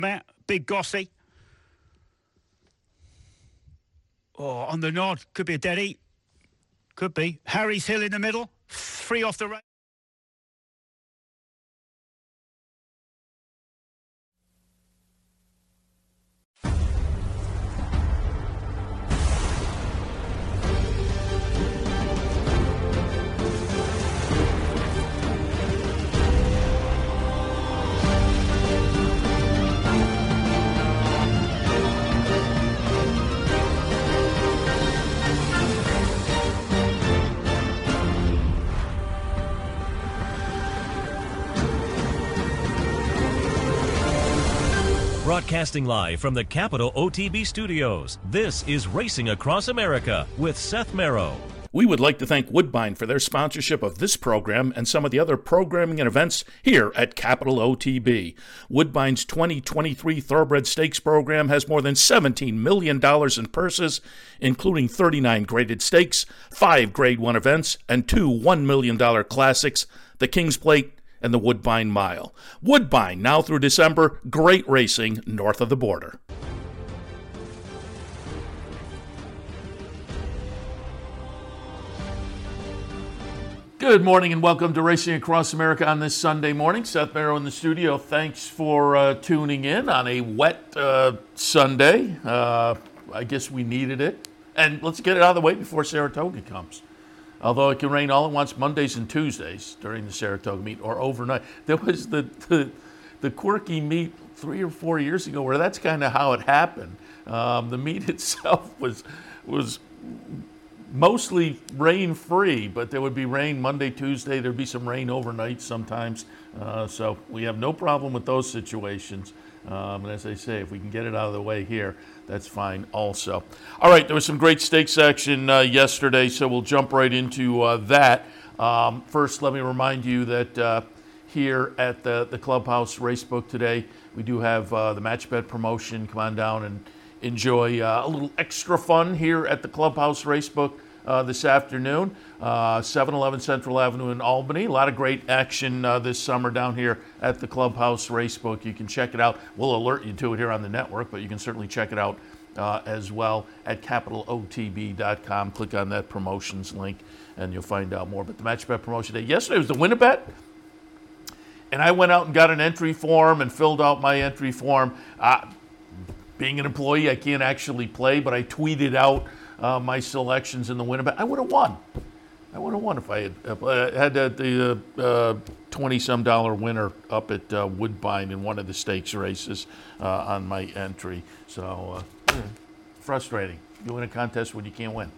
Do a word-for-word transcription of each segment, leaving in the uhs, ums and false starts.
Matt, big Gossy. Oh, on the nod. Could be a dead eat. Could be. Harry's Hill in the middle. Three off the right. Broadcasting live from the Capital O T B studios, this is Racing Across America with Seth Merrow. We would like to thank Woodbine for their sponsorship of this program and some of the other programming and events here at Capital O T B. Woodbine's twenty twenty-three Thoroughbred Stakes program has more than seventeen million dollars in purses, including thirty-nine graded stakes, five Grade one events, and two one million dollars classics, the King's Plate and the Woodbine Mile. Woodbine, now through December, great racing north of the border. Good morning and welcome to Racing Across America on this Sunday morning. Seth Merrow in the studio. Thanks for uh, tuning in on a wet uh, Sunday. Uh, I guess we needed it. And let's get it out of the way before Saratoga comes. Although it can rain all at once Mondays and Tuesdays during the Saratoga meet or overnight. There was the the, the quirky meet three or four years ago where that's kind of how it happened. Um, the meet itself was was mostly rain-free, but there would be rain Monday, Tuesday. There'd be some rain overnight sometimes. Uh, so we have no problem with those situations. Um, and as I say, if we can get it out of the way here, that's fine also. All right, there was some great stakes action uh, yesterday, so we'll jump right into uh, that. Um, first, let me remind you that uh, here at the, the Clubhouse Racebook today, we do have uh, the match bet promotion. Come on down and enjoy uh, a little extra fun here at the Clubhouse Racebook uh, this afternoon. Uh, seven eleven Central Avenue in Albany. A lot of great action uh, this summer down here at the Clubhouse Racebook. You can check it out. We'll alert you to it here on the network, but you can certainly check it out uh, as well at capital O T B dot com. Click on that promotions link and you'll find out more. But the match bet promotion day yesterday was the Win-A-Bet. And I went out and got an entry form and filled out my entry form. Uh, being an employee, I can't actually play, but I tweeted out uh, my selections in the Win-A-Bet. I would have won. I would have won if I had uh, had uh, the uh, twenty-some dollar winner up at uh, Woodbine in one of the stakes races uh, on my entry. So, uh, yeah, frustrating. You win a contest when you can't win.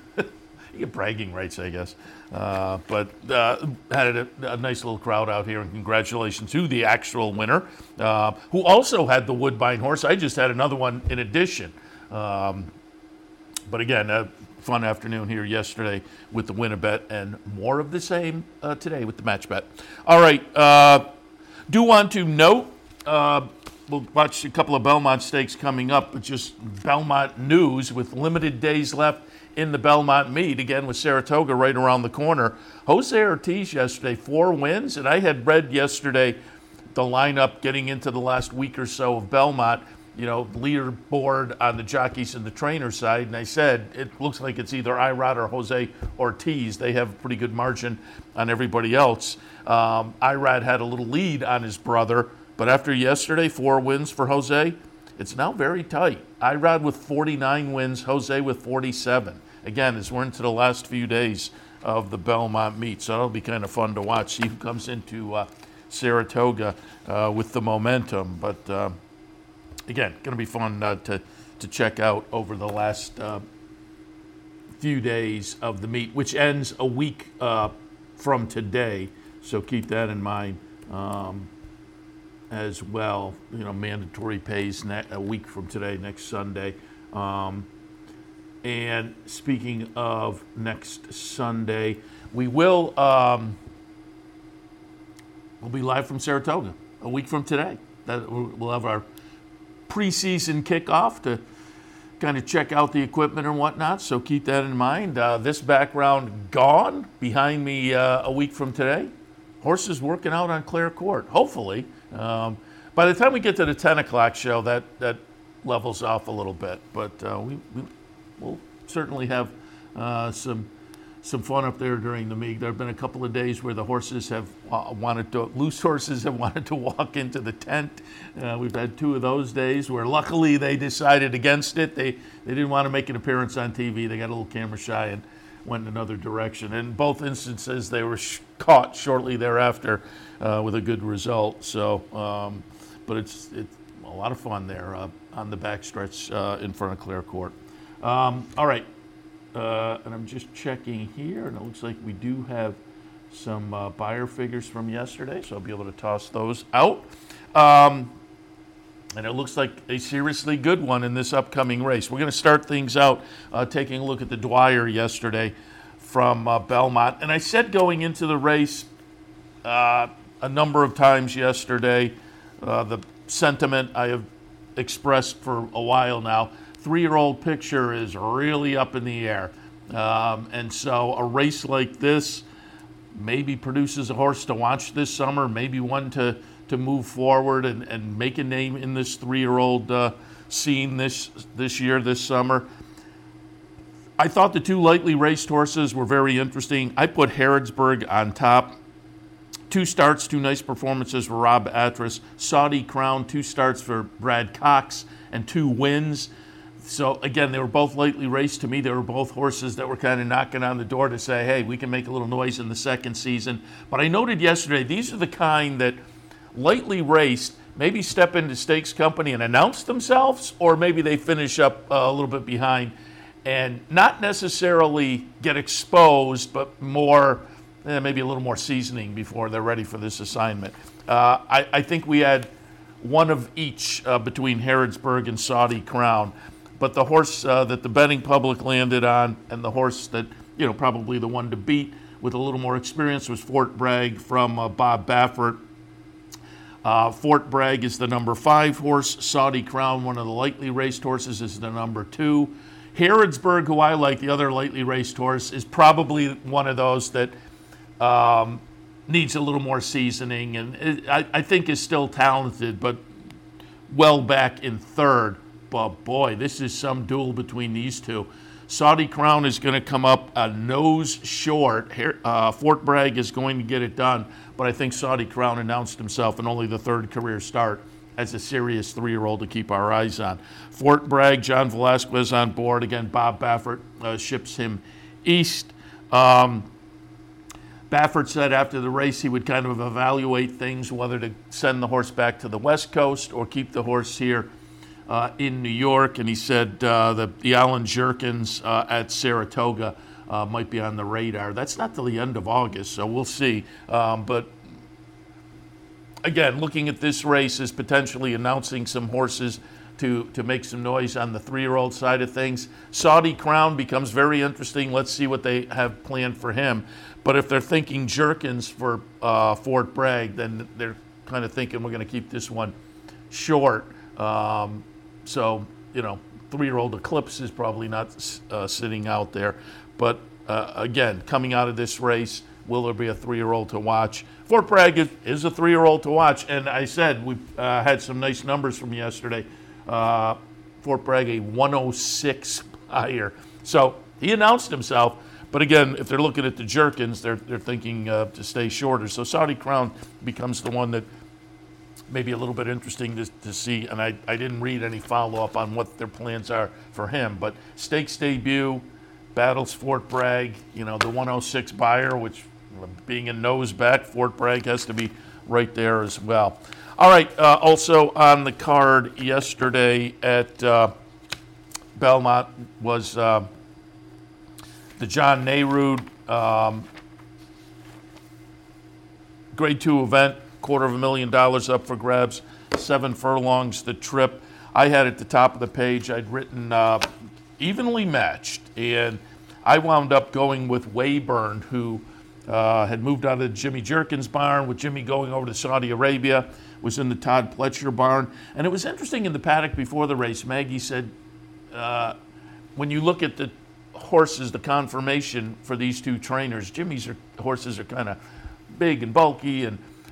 You get bragging rights, I guess. Uh, but uh, had a, a nice little crowd out here, and congratulations to the actual winner, uh, who also had the Woodbine horse. I just had another one in addition. Um, but again, a fun afternoon here yesterday with the Win-A-Bet, and more of the same uh, today with the match bet. All right, uh, do want to note, uh, we'll watch a couple of Belmont stakes coming up, but just Belmont news with limited days left in the Belmont meet, again with Saratoga right around the corner. Jose Ortiz yesterday, four wins, and I had read yesterday the lineup getting into the last week or so of Belmont, you know, leaderboard on the jockeys and the trainer side, and I said it looks like it's either Irad or Jose Ortiz. They have a pretty good margin on everybody else. Um, Irad had a little lead on his brother, but after yesterday, four wins for Jose, it's now very tight. Irad with forty-nine wins, Jose with forty-seven. Again, as we're into the last few days of the Belmont meet, so that'll be kind of fun to watch. See who comes into uh, Saratoga uh, with the momentum. But uh, again, going to be fun uh, to to check out over the last uh, few days of the meet, which ends a week uh, from today. So keep that in mind um, as well. You know, mandatory pays ne- a week from today, next Sunday. Um, And speaking of next Sunday, we will um, we'll be live from Saratoga a week from today. That we'll have our preseason kickoff to kind of check out the equipment and whatnot. So keep that in mind. Uh, this background gone behind me uh, a week from today. Horses working out on Clare Court, hopefully. Um, by the time we get to the ten o'clock show, that, that levels off a little bit. But uh, we, we, we'll certainly have uh, some some fun up there during the meet. There have been a couple of days where the horses have uh, wanted to, loose horses have wanted to walk into the tent. Uh, we've had two of those days where luckily they decided against it. They, they didn't want to make an appearance on T V. They got a little camera shy and went in another direction. In both instances, they were sh- caught shortly thereafter uh, with a good result. So, um, but it's, it's a lot of fun there uh, on the backstretch uh, in front of Clare Court. Um, all right. Uh, and I'm just checking here, and it looks like we do have some uh, buyer figures from yesterday, so I'll be able to toss those out. Um, and it looks like a seriously good one in this upcoming race. We're going to start things out uh, taking a look at the Dwyer yesterday from uh, Belmont. And I said going into the race uh, a number of times yesterday, uh, the sentiment I have expressed for a while now, three-year-old picture is really up in the air. Um, and so a race like this maybe produces a horse to watch this summer, maybe one to, to move forward and, and make a name in this three-year-old uh, scene this, this year, this summer. I thought the two lightly raced horses were very interesting. I put Harrodsburg on top. Two starts, two nice performances for Rob Atras. Saudi Crown, two starts for Brad Cox, and two wins. So, again, they were both lightly raced. To me, they were both horses that were kind of knocking on the door to say, hey, we can make a little noise in the second season. But I noted yesterday, these are the kind that lightly raced maybe step into stakes company and announce themselves, or maybe they finish up uh, a little bit behind and not necessarily get exposed, but more, eh, maybe a little more seasoning before they're ready for this assignment. Uh, I, I think we had one of each uh, between Harrodsburg and Saudi Crown. But the horse uh, that the betting public landed on, and the horse that, you know, probably the one to beat with a little more experience, was Fort Bragg from uh, Bob Baffert. Uh, Fort Bragg is the number five horse. Saudi Crown, one of the lightly raced horses, is the number two. Harrodsburg, who I like, the other lightly raced horse, is probably one of those that um, needs a little more seasoning, and it, I, I think is still talented, but well back in third. But boy, this is some duel between these two. Saudi Crown is going to come up a nose short. Uh, Fort Bragg is going to get it done, but I think Saudi Crown announced himself in only the third career start as a serious three-year-old to keep our eyes on. Fort Bragg, John Velasquez on board. Again, Bob Baffert uh, ships him east. Um, Baffert said after the race he would kind of evaluate things, whether to send the horse back to the West Coast or keep the horse here Uh, in New York, and he said uh, the, the Alan Jerkins uh, at Saratoga uh, might be on the radar. That's not till the end of August, so we'll see. Um, but again, looking at this race as potentially announcing some horses to, to make some noise on the three-year-old side of things. Saudi Crown becomes very interesting. Let's see what they have planned for him. But if they're thinking Jerkins for uh, Fort Bragg, then they're kind of thinking we're going to keep this one short. Um, So, you know, three-year-old Eclipse is probably not uh, sitting out there. But, uh, again, coming out of this race, will there be a three-year-old to watch? Fort Bragg is, is a three-year-old to watch. And I said we uh, had some nice numbers from yesterday. Uh, Fort Bragg, a one oh six buyer. So he announced himself. But, again, if they're looking at the Jerkins, they're, they're thinking uh, to stay shorter. So Saudi Crown becomes the one that maybe a little bit interesting to, to see, and I, I didn't read any follow-up on what their plans are for him. But stakes debut, battles Fort Bragg, you know, the one oh six buyer, which being a nose back, Fort Bragg has to be right there as well. All right, uh, also on the card yesterday at uh, Belmont was uh, the John Nehrude um, Grade two event. Quarter of a million dollars up for grabs, seven furlongs the trip. I had at the top of the page, I'd written uh, evenly matched, and I wound up going with Wayburn, who uh, had moved out of the Jimmy Jerkins barn, with Jimmy going over to Saudi Arabia, was in the Todd Pletcher barn. And it was interesting in the paddock before the race, Maggie said, uh, when you look at the horses, the conformation for these two trainers, Jimmy's are, horses are kind of big and bulky, and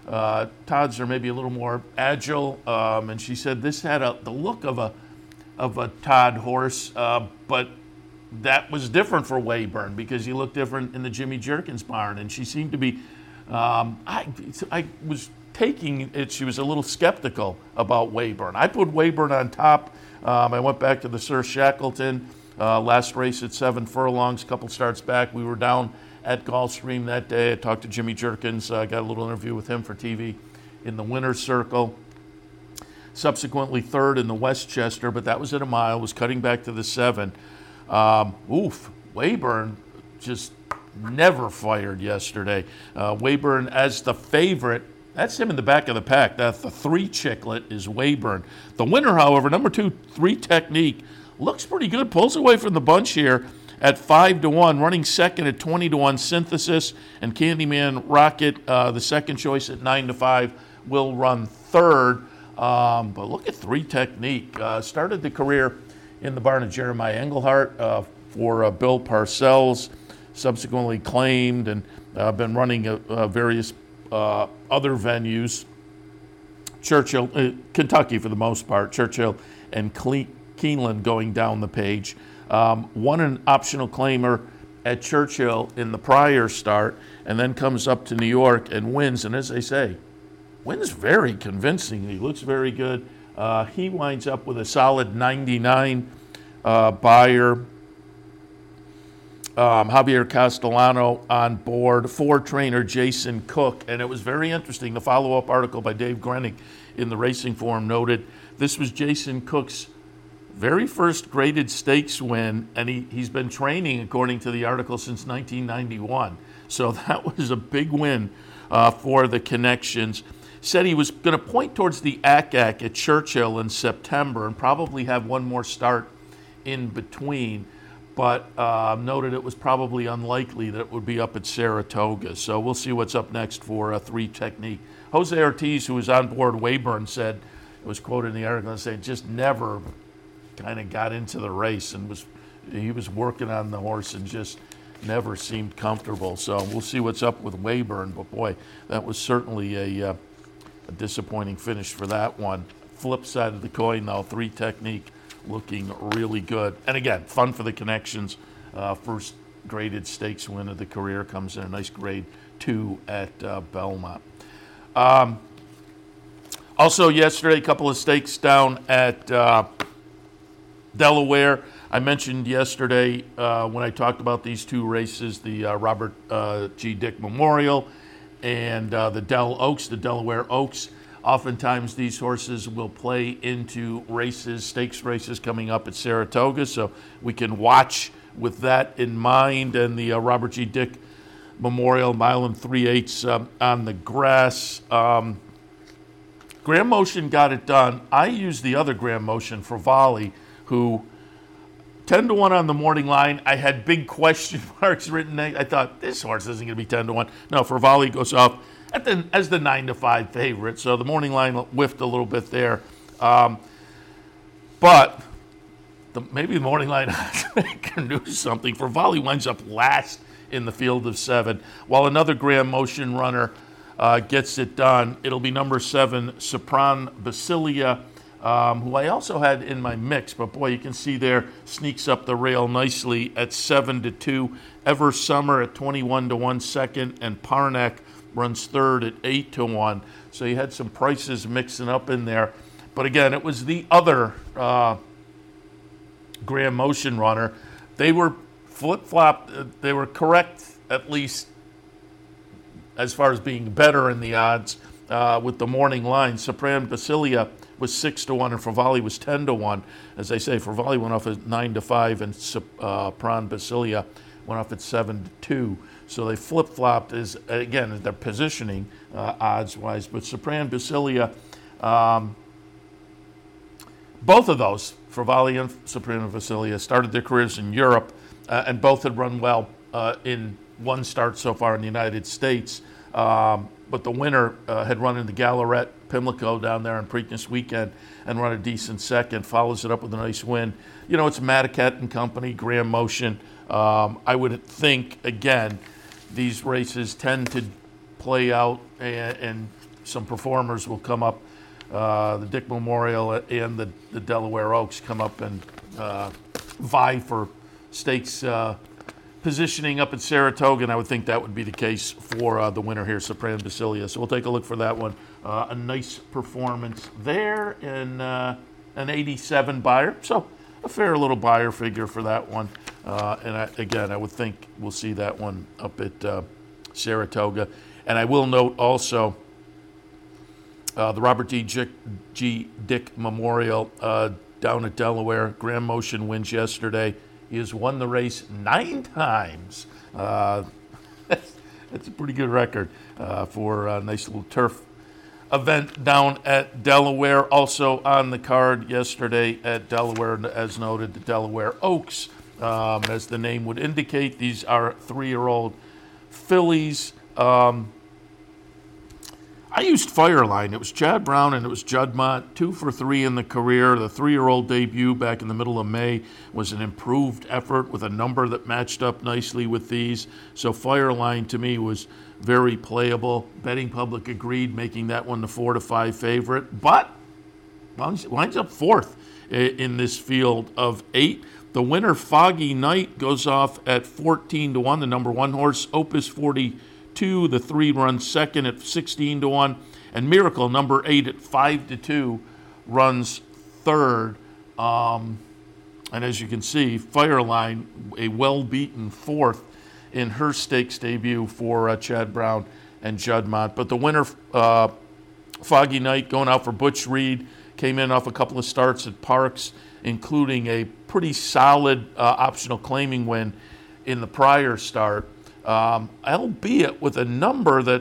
Uh, Todd's are maybe a little more agile, um, and she said this had a, the look of a of a Todd horse, uh, but that was different for Weyburn because he looked different in the Jimmy Jerkins barn, and she seemed to be. Um, I I was taking it. She was a little skeptical about Weyburn. I put Weyburn on top. Um, I went back to the Sir Shackleton uh, last race at seven furlongs, a couple starts back. We were down at Gulfstream that day. I talked to Jimmy Jerkins. I uh, got a little interview with him for T V in the winner's circle. Subsequently third in the Westchester, but that was at a mile, was cutting back to the seven. Um, oof, Weyburn just never fired yesterday. Uh, Weyburn as the favorite. That's him in the back of the pack. That's the three Chicklet is Weyburn. The winner, however, number two, Three Technique, looks pretty good. Pulls away from the bunch here at five to one. Running second at twenty to one, Synthesis, and Candyman Rocket, uh, the second choice at nine to five, will run third. Um, but look at Three Technique. Uh, started the career in the barn of Jeremiah Englehart uh, for uh, Bill Parcells, subsequently claimed and uh, been running uh, uh, various uh, other venues. Churchill, uh, Kentucky for the most part, Churchill and Cle- Keeneland going down the page. Um, won an optional claimer at Churchill in the prior start, and then comes up to New York and wins. And as they say, wins very convincingly. He looks very good. Uh, he winds up with a solid ninety-nine uh, buyer. Um, Javier Castellano on board for trainer Jason Cook. And it was very interesting. The follow-up article by Dave Grenning in the Racing Forum noted this was Jason Cook's very first graded stakes win, and he, he's been training, according to the article, since nineteen ninety-one. So that was a big win uh, for the Connections. Said he was going to point towards the A C A C at Churchill in September and probably have one more start in between, but uh, noted it was probably unlikely that it would be up at Saratoga. So we'll see what's up next for uh, Three Technique. Jose Ortiz, who was on board Weyburn, said, it was quoted in the article, and said just never kind of got into the race and was he was working on the horse and just never seemed comfortable. So we'll see what's up with Weyburn. But boy, that was certainly a, uh, a disappointing finish for that one. Flip side of the coin, though, Three Technique looking really good. And again, fun for the Connections. Uh, first graded stakes win of the career comes in a nice grade two at uh, Belmont. Um, also yesterday, a couple of stakes down at uh, Delaware. I mentioned yesterday uh, when I talked about these two races, the uh, Robert uh, G. Dick Memorial and uh, the Del Oaks, the Delaware Oaks. Oftentimes these horses will play into races, stakes races coming up at Saratoga, so we can watch with that in mind. And the uh, Robert G. Dick Memorial, mile and three-eighths um, on the grass. Um, Graham Motion got it done. I used the other Graham Motion for Volley, who ten to one on the morning line. I had big question marks written. I thought, this horse isn't going to be ten to one. No, for Volley goes off at the, as the nine to five favorite. So the morning line whiffed a little bit there. Um, but the, maybe the morning line can do something. For Volley winds up last in the field of seven, while another Graham Motion runner uh, gets it done. It'll be number seven, Sopran Basilia, Um, who I also had in my mix, but boy, you can see there, sneaks up the rail nicely at seven to two. Ever Summer at twenty-one to one second, and Parnak runs third at eight to one. So you had some prices mixing up in there. But again, it was the other uh, Graham Motion runner. They were flip-flopped. Uh, they were correct, at least as far as being better in the odds uh, with the morning line. Sopran Basilia was six to one, and Favali was ten to one. As I say, Favali went off at nine to five, and uh, Pran Basilia went off at seven to two. So they flip-flopped, as again, their positioning uh, odds-wise. But Sopran Basilia, um, both of those, Favali and Sopran Basilia, started their careers in Europe, uh, and both had run well uh, in one start so far in the United States. Um, but the winner uh, had run in the Gallaret Pimlico down there on Preakness weekend and run a decent second, follows it up with a nice win. You know, it's Matacat and Company, Graham Motion. Um, I would think, again, these races tend to play out and, and some performers will come up. Uh, the Dick Memorial and the, the Delaware Oaks come up and uh, vie for stakes uh, positioning up at Saratoga, and I would think that would be the case for uh, the winner here, Sopran Basilia. So we'll take a look for that one. Uh, a nice performance there, and uh, an eighty-seven buyer. So a fair little buyer figure for that one. Uh, and I, again, I would think we'll see that one up at uh, Saratoga. And I will note also uh, the Robert D. G. G. Dick Memorial uh, down at Delaware. Grand Motion wins yesterday. He has won the race nine times. Uh, that's a pretty good record uh, for a nice little turf event down at Delaware. Also on the card yesterday at Delaware, as noted, the Delaware Oaks. Um, as the name would indicate, these are three-year-old fillies. Um, I used Fireline. It was Chad Brown and it was Judd Mott, two for three in the career. The three-year-old debut back in the middle of May was an improved effort with a number that matched up nicely with these. So Fireline to me was very playable. Betting public agreed, making that one the four to five favorite, but winds up fourth in this field of eight. The winner, Foggy Night, goes off at fourteen to one. The number one horse, Opus forty-two. The three runs second at sixteen to one. And Miracle, number eight, at five to two, runs third. Um, and as you can see, Fireline, a well-beaten fourth in her stakes debut for uh, Chad Brown and Judd Mott. But the winner, uh, Foggy Night, going out for Butch Reed, came in off a couple of starts at Parks, including a pretty solid uh, optional claiming win in the prior start, um, albeit with a number that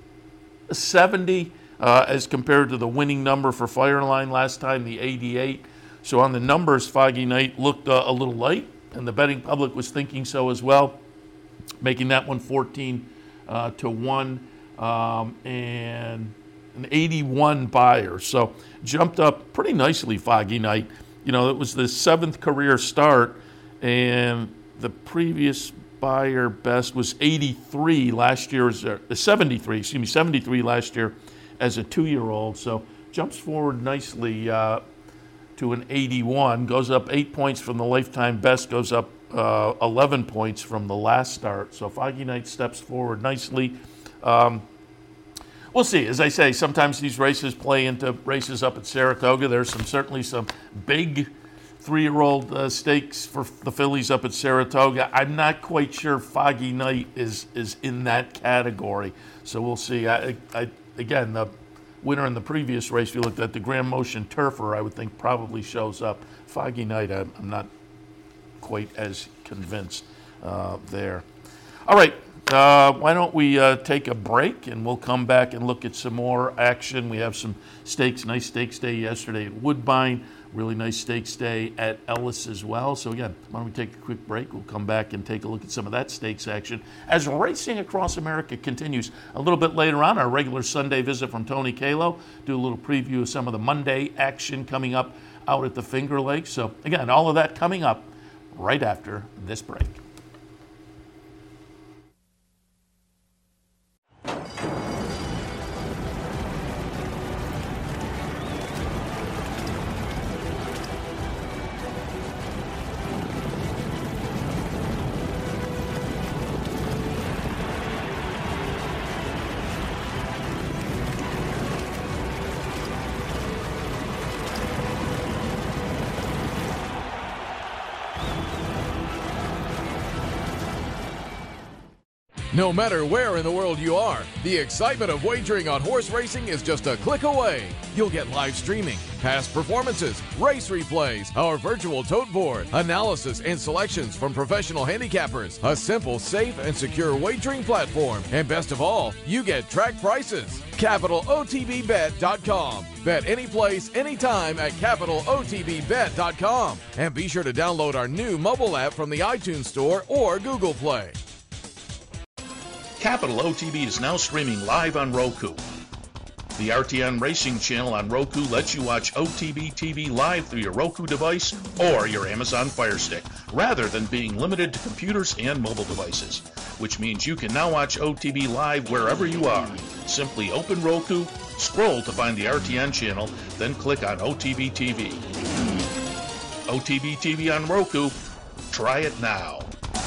seventy uh, as compared to the winning number for Fireline last time, the eighty-eight. So on the numbers, Foggy Night looked uh, a little light, and the betting public was thinking so as well, making that one fourteen uh, to one, um, and an eighty-one buyer. So jumped up pretty nicely, Foggy Night. You know, it was the seventh career start, and the previous buyer best was eighty-three last year, as a, seventy-three, excuse me, seventy-three last year as a two-year-old. So jumps forward nicely uh, to an eighty-one, goes up eight points from the lifetime best, goes up uh, eleven points from the last start. So Foggy Night steps forward nicely. Um, We'll see. As I say, sometimes these races play into races up at Saratoga. There's some certainly some big three-year-old uh, stakes for the fillies up at Saratoga. I'm not quite sure Foggy Night is is in that category. So we'll see. I, I, again, the winner in the previous race, we looked at the Grand Motion Turfer, I would think probably shows up. Foggy Night, I'm, I'm not quite as convinced uh, there. All right. Uh, why don't we uh, take a break, and we'll come back and look at some more action. We have some stakes, nice stakes day yesterday at Woodbine, really nice stakes day at Ellis as well. So again, why don't we take a quick break? We'll come back and take a look at some of that stakes action as Racing Across America continues. A little bit later on, our regular Sunday visit from Tony Kalo, do a little preview of some of the Monday action coming up out at the Finger Lakes. So again, all of that coming up right after this break. No matter where in the world you are, the excitement of wagering on horse racing is just a click away. You'll get live streaming, past performances, race replays, our virtual tote board, analysis and selections from professional handicappers, a simple, safe, and secure wagering platform, and best of all, you get track prices. Capital O T B bet dot com. Bet any place, anytime at Capital O T B bet dot com. And be sure to download our new mobile app from the iTunes Store or Google Play. Capital O T B is now streaming live on Roku. The R T N Racing channel on Roku lets you watch O T B T V live through your Roku device or your Amazon Fire Stick, rather than being limited to computers and mobile devices, which means you can now watch O T B live wherever you are. Simply open Roku, scroll to find the R T N channel, then click on O T B T V. O T B T V on Roku. Try it now.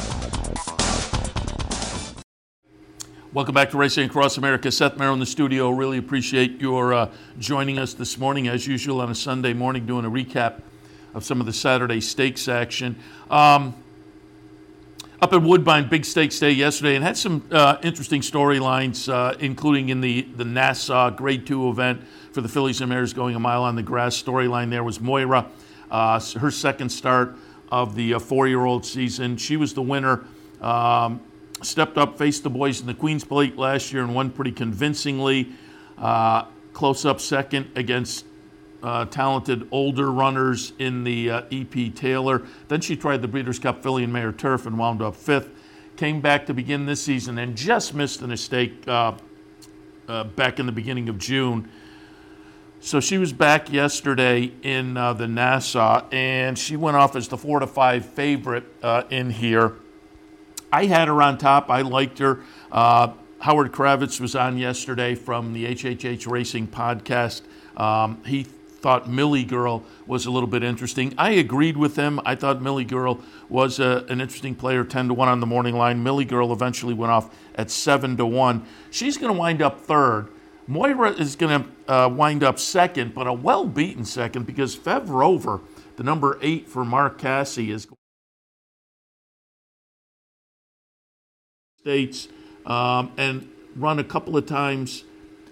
Welcome back to Racing Across America. Seth Merrow in the studio. Really appreciate your uh, joining us this morning, as usual, on a Sunday morning, doing a recap of some of the Saturday stakes action. Um, up at Woodbine, big stakes day yesterday, and had some uh, interesting storylines, uh, including in the, the Nassau Grade two event for the fillies and mares going a mile on the grass. Storyline there was Moira, uh, her second start of the uh, four-year-old season. She was the winner. Um, Stepped up, faced the boys in the Queen's Plate last year and won pretty convincingly. Uh, close-up second against uh, talented older runners in the uh, E P Taylor. Then she tried the Breeders' Cup Filly and Mare Turf and wound up fifth. Came back to begin this season and just missed an estate uh, uh, back in the beginning of June. So she was back yesterday in uh, the Nassau, and she went off as the four to five favorite uh, in here. I had her on top. I liked her. Uh, Howard Kravitz was on yesterday from the H H H Racing podcast. Um, he thought Millie Girl was a little bit interesting. I agreed with him. I thought Millie Girl was a, an interesting player, ten to one on the morning line. Millie Girl eventually went off at seven to one. She's going to wind up third. Moira is going to uh, wind up second, but a well-beaten second because Fev Rover, the number eight for Mark Casse, is States um, and run a couple of times,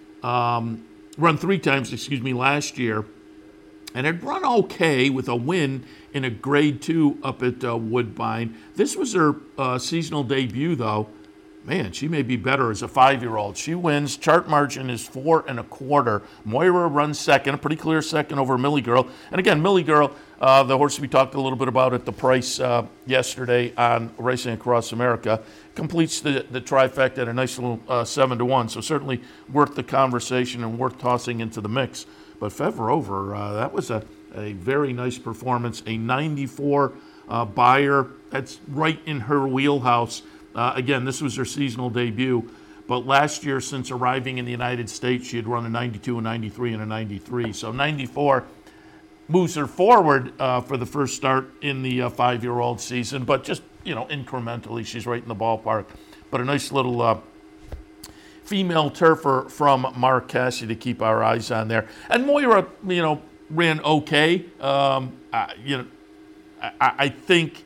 um, run three times, excuse me, last year, and had run okay with a win in a grade two up at uh, Woodbine. This was her uh, seasonal debut, though. Man, she may be better as a five-year-old. She wins. Chart margin is four and a quarter. Moira runs second, a pretty clear second over Millie Girl. And again, Millie Girl, uh, the horse we talked a little bit about at the price uh, yesterday on Racing Across America, completes the, the trifecta at a nice little uh, seven to one. So certainly worth the conversation and worth tossing into the mix. But Fev Rover, uh, that was a, a very nice performance. A ninety-four uh, buyer. That's right in her wheelhouse. Uh, again, this was her seasonal debut, but last year, since arriving in the United States, she had run a ninety-two, a ninety-three, and a ninety-three. So ninety-four moves her forward uh, for the first start in the uh, five-year-old season, but just, you know, incrementally, she's right in the ballpark. But a nice little uh, female turfer from Mark Casse to keep our eyes on there. And Moira, you know, ran okay. Um, I, you know, I, I think,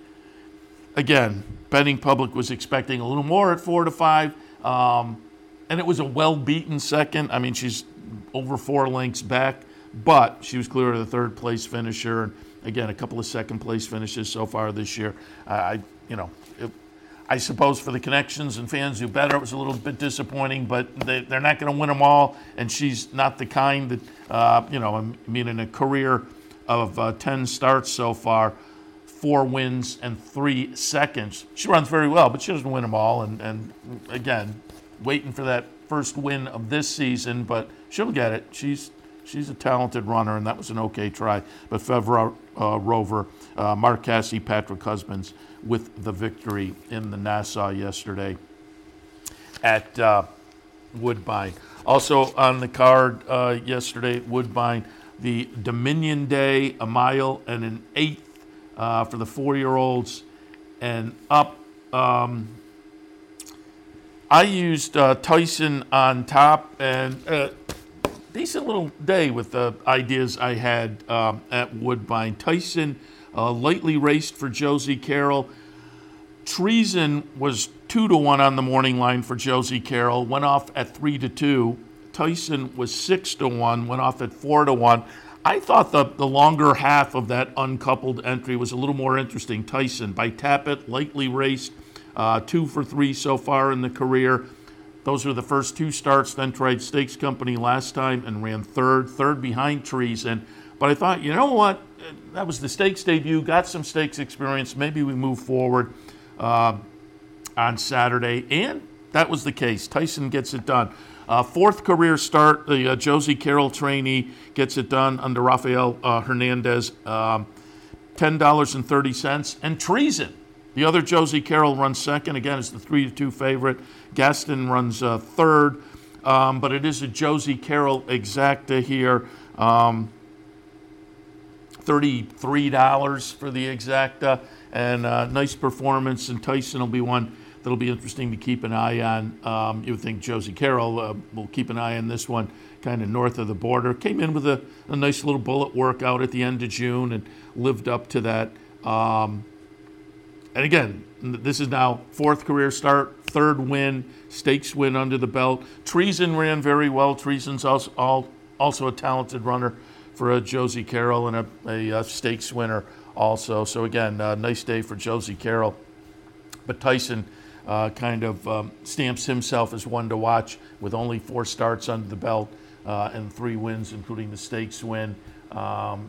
again, betting public was expecting a little more at four to five, um, and it was a well-beaten second. I mean, she's over four lengths back, but she was clear of the third-place finisher. And again, a couple of second-place finishes so far this year. Uh, I, you know, it, I suppose for the connections and fans who bet her, it was a little bit disappointing, but they, they're not going to win them all, and she's not the kind that, uh, you know, I mean, in a career of uh, ten starts so far, four wins and three seconds. She runs very well, but she doesn't win them all. And, and again, waiting for that first win of this season, but she'll get it. She's she's a talented runner, and that was an okay try. But Fev uh, Rover, uh, Mark Casse, Patrick Husbands with the victory in the Nassau yesterday at uh, Woodbine. Also on the card uh, yesterday at Woodbine, the Dominion Day, a mile and an eighth Uh, for the four-year-olds and up. Um, I used uh, Tyson on top, and uh, decent little day with the ideas I had um, at Woodbine. Tyson uh, lightly raced for Josie Carroll. Treason was two to one on the morning line for Josie Carroll, went off at three to two. Tyson was six to one, went off at four to one. I thought the, the longer half of that uncoupled entry was a little more interesting. Tyson by Tappet, lightly raced, uh, two for three so far in the career. Those were the first two starts, then tried Stakes Company last time and ran third, third behind Treason. But I thought, you know what, that was the stakes debut, got some stakes experience, maybe we move forward uh, on Saturday, and that was the case. Tyson gets it done. Uh, fourth career start, the uh, Josie Carroll trainee gets it done under Rafael uh, Hernandez, um, ten dollars and thirty cents. And Treason, the other Josie Carroll, runs second. Again, it's the three to two favorite. Gaston runs uh, third, um, but it is a Josie Carroll exacta here. Um, thirty-three dollars for the exacta, and uh, nice performance. And Tyson will be one that'll be interesting to keep an eye on. Um, you would think Josie Carroll uh, will keep an eye on this one, kind of north of the border. Came in with a, a nice little bullet workout at the end of June and lived up to that. Um, and again, this is now fourth career start, third win, stakes win under the belt. Treason ran very well. Treason's also, all, also a talented runner for a Josie Carroll and a, a, a stakes winner also. So again, uh, nice day for Josie Carroll. But Tyson uh, kind of um, stamps himself as one to watch with only four starts under the belt uh, and three wins, including the stakes win. Um,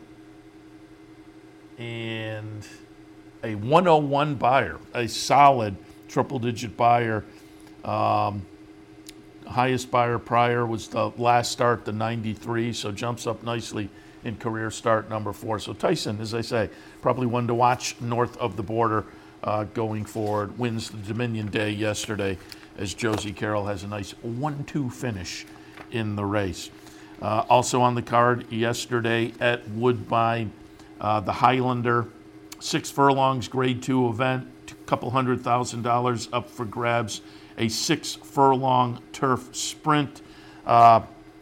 and a one oh one buyer, a solid triple-digit buyer. Um, highest buyer prior was the last start, the ninety-three, so jumps up nicely in career start number four. So Tyson, as I say, probably one to watch north of the border uh, going forward. Wins the Dominion Day yesterday as Josie Carroll has a nice one two finish in the race. Uh, also on the card yesterday at Woodbine, uh, the Highlander, six furlongs, grade two event, a couple hundred thousand dollars up for grabs. A six furlong turf sprint. Uh,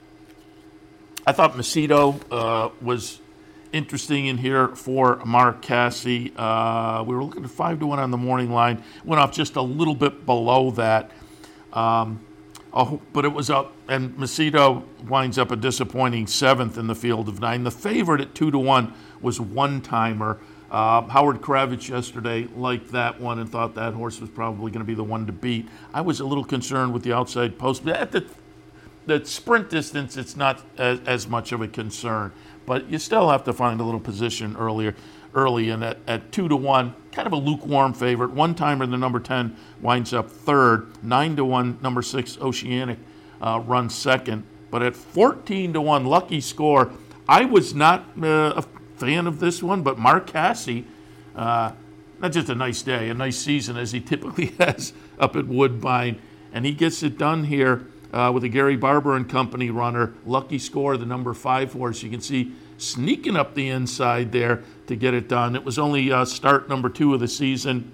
I thought Macedo uh, was interesting in here for Mark Casse. Uh, we were looking at five to one on the morning line. Went off just a little bit below that. Um, oh, but it was up, and Macedo winds up a disappointing seventh in the field of nine. The favorite at two to one was One Timer. Uh, Howard Kravitz yesterday liked that one and thought that horse was probably going to be the one to beat. I was a little concerned with the outside post. At the, the sprint distance, it's not as, as much of a concern. But you still have to find a little position earlier, early. And at, at two to one, kind of a lukewarm favorite. One Timer, the number ten, winds up third. Nine to one, number six, Oceanic, uh, runs second. But at fourteen to one, Lucky Score, I was not uh, a fan of this one, but Mark Casse, uh, not just a nice day, a nice season as he typically has up at Woodbine, and he gets it done here uh, with a Gary Barber and Company runner. Lucky Score, the number five horse, you can see sneaking up the inside there to get it done. It was only uh, start number two of the season.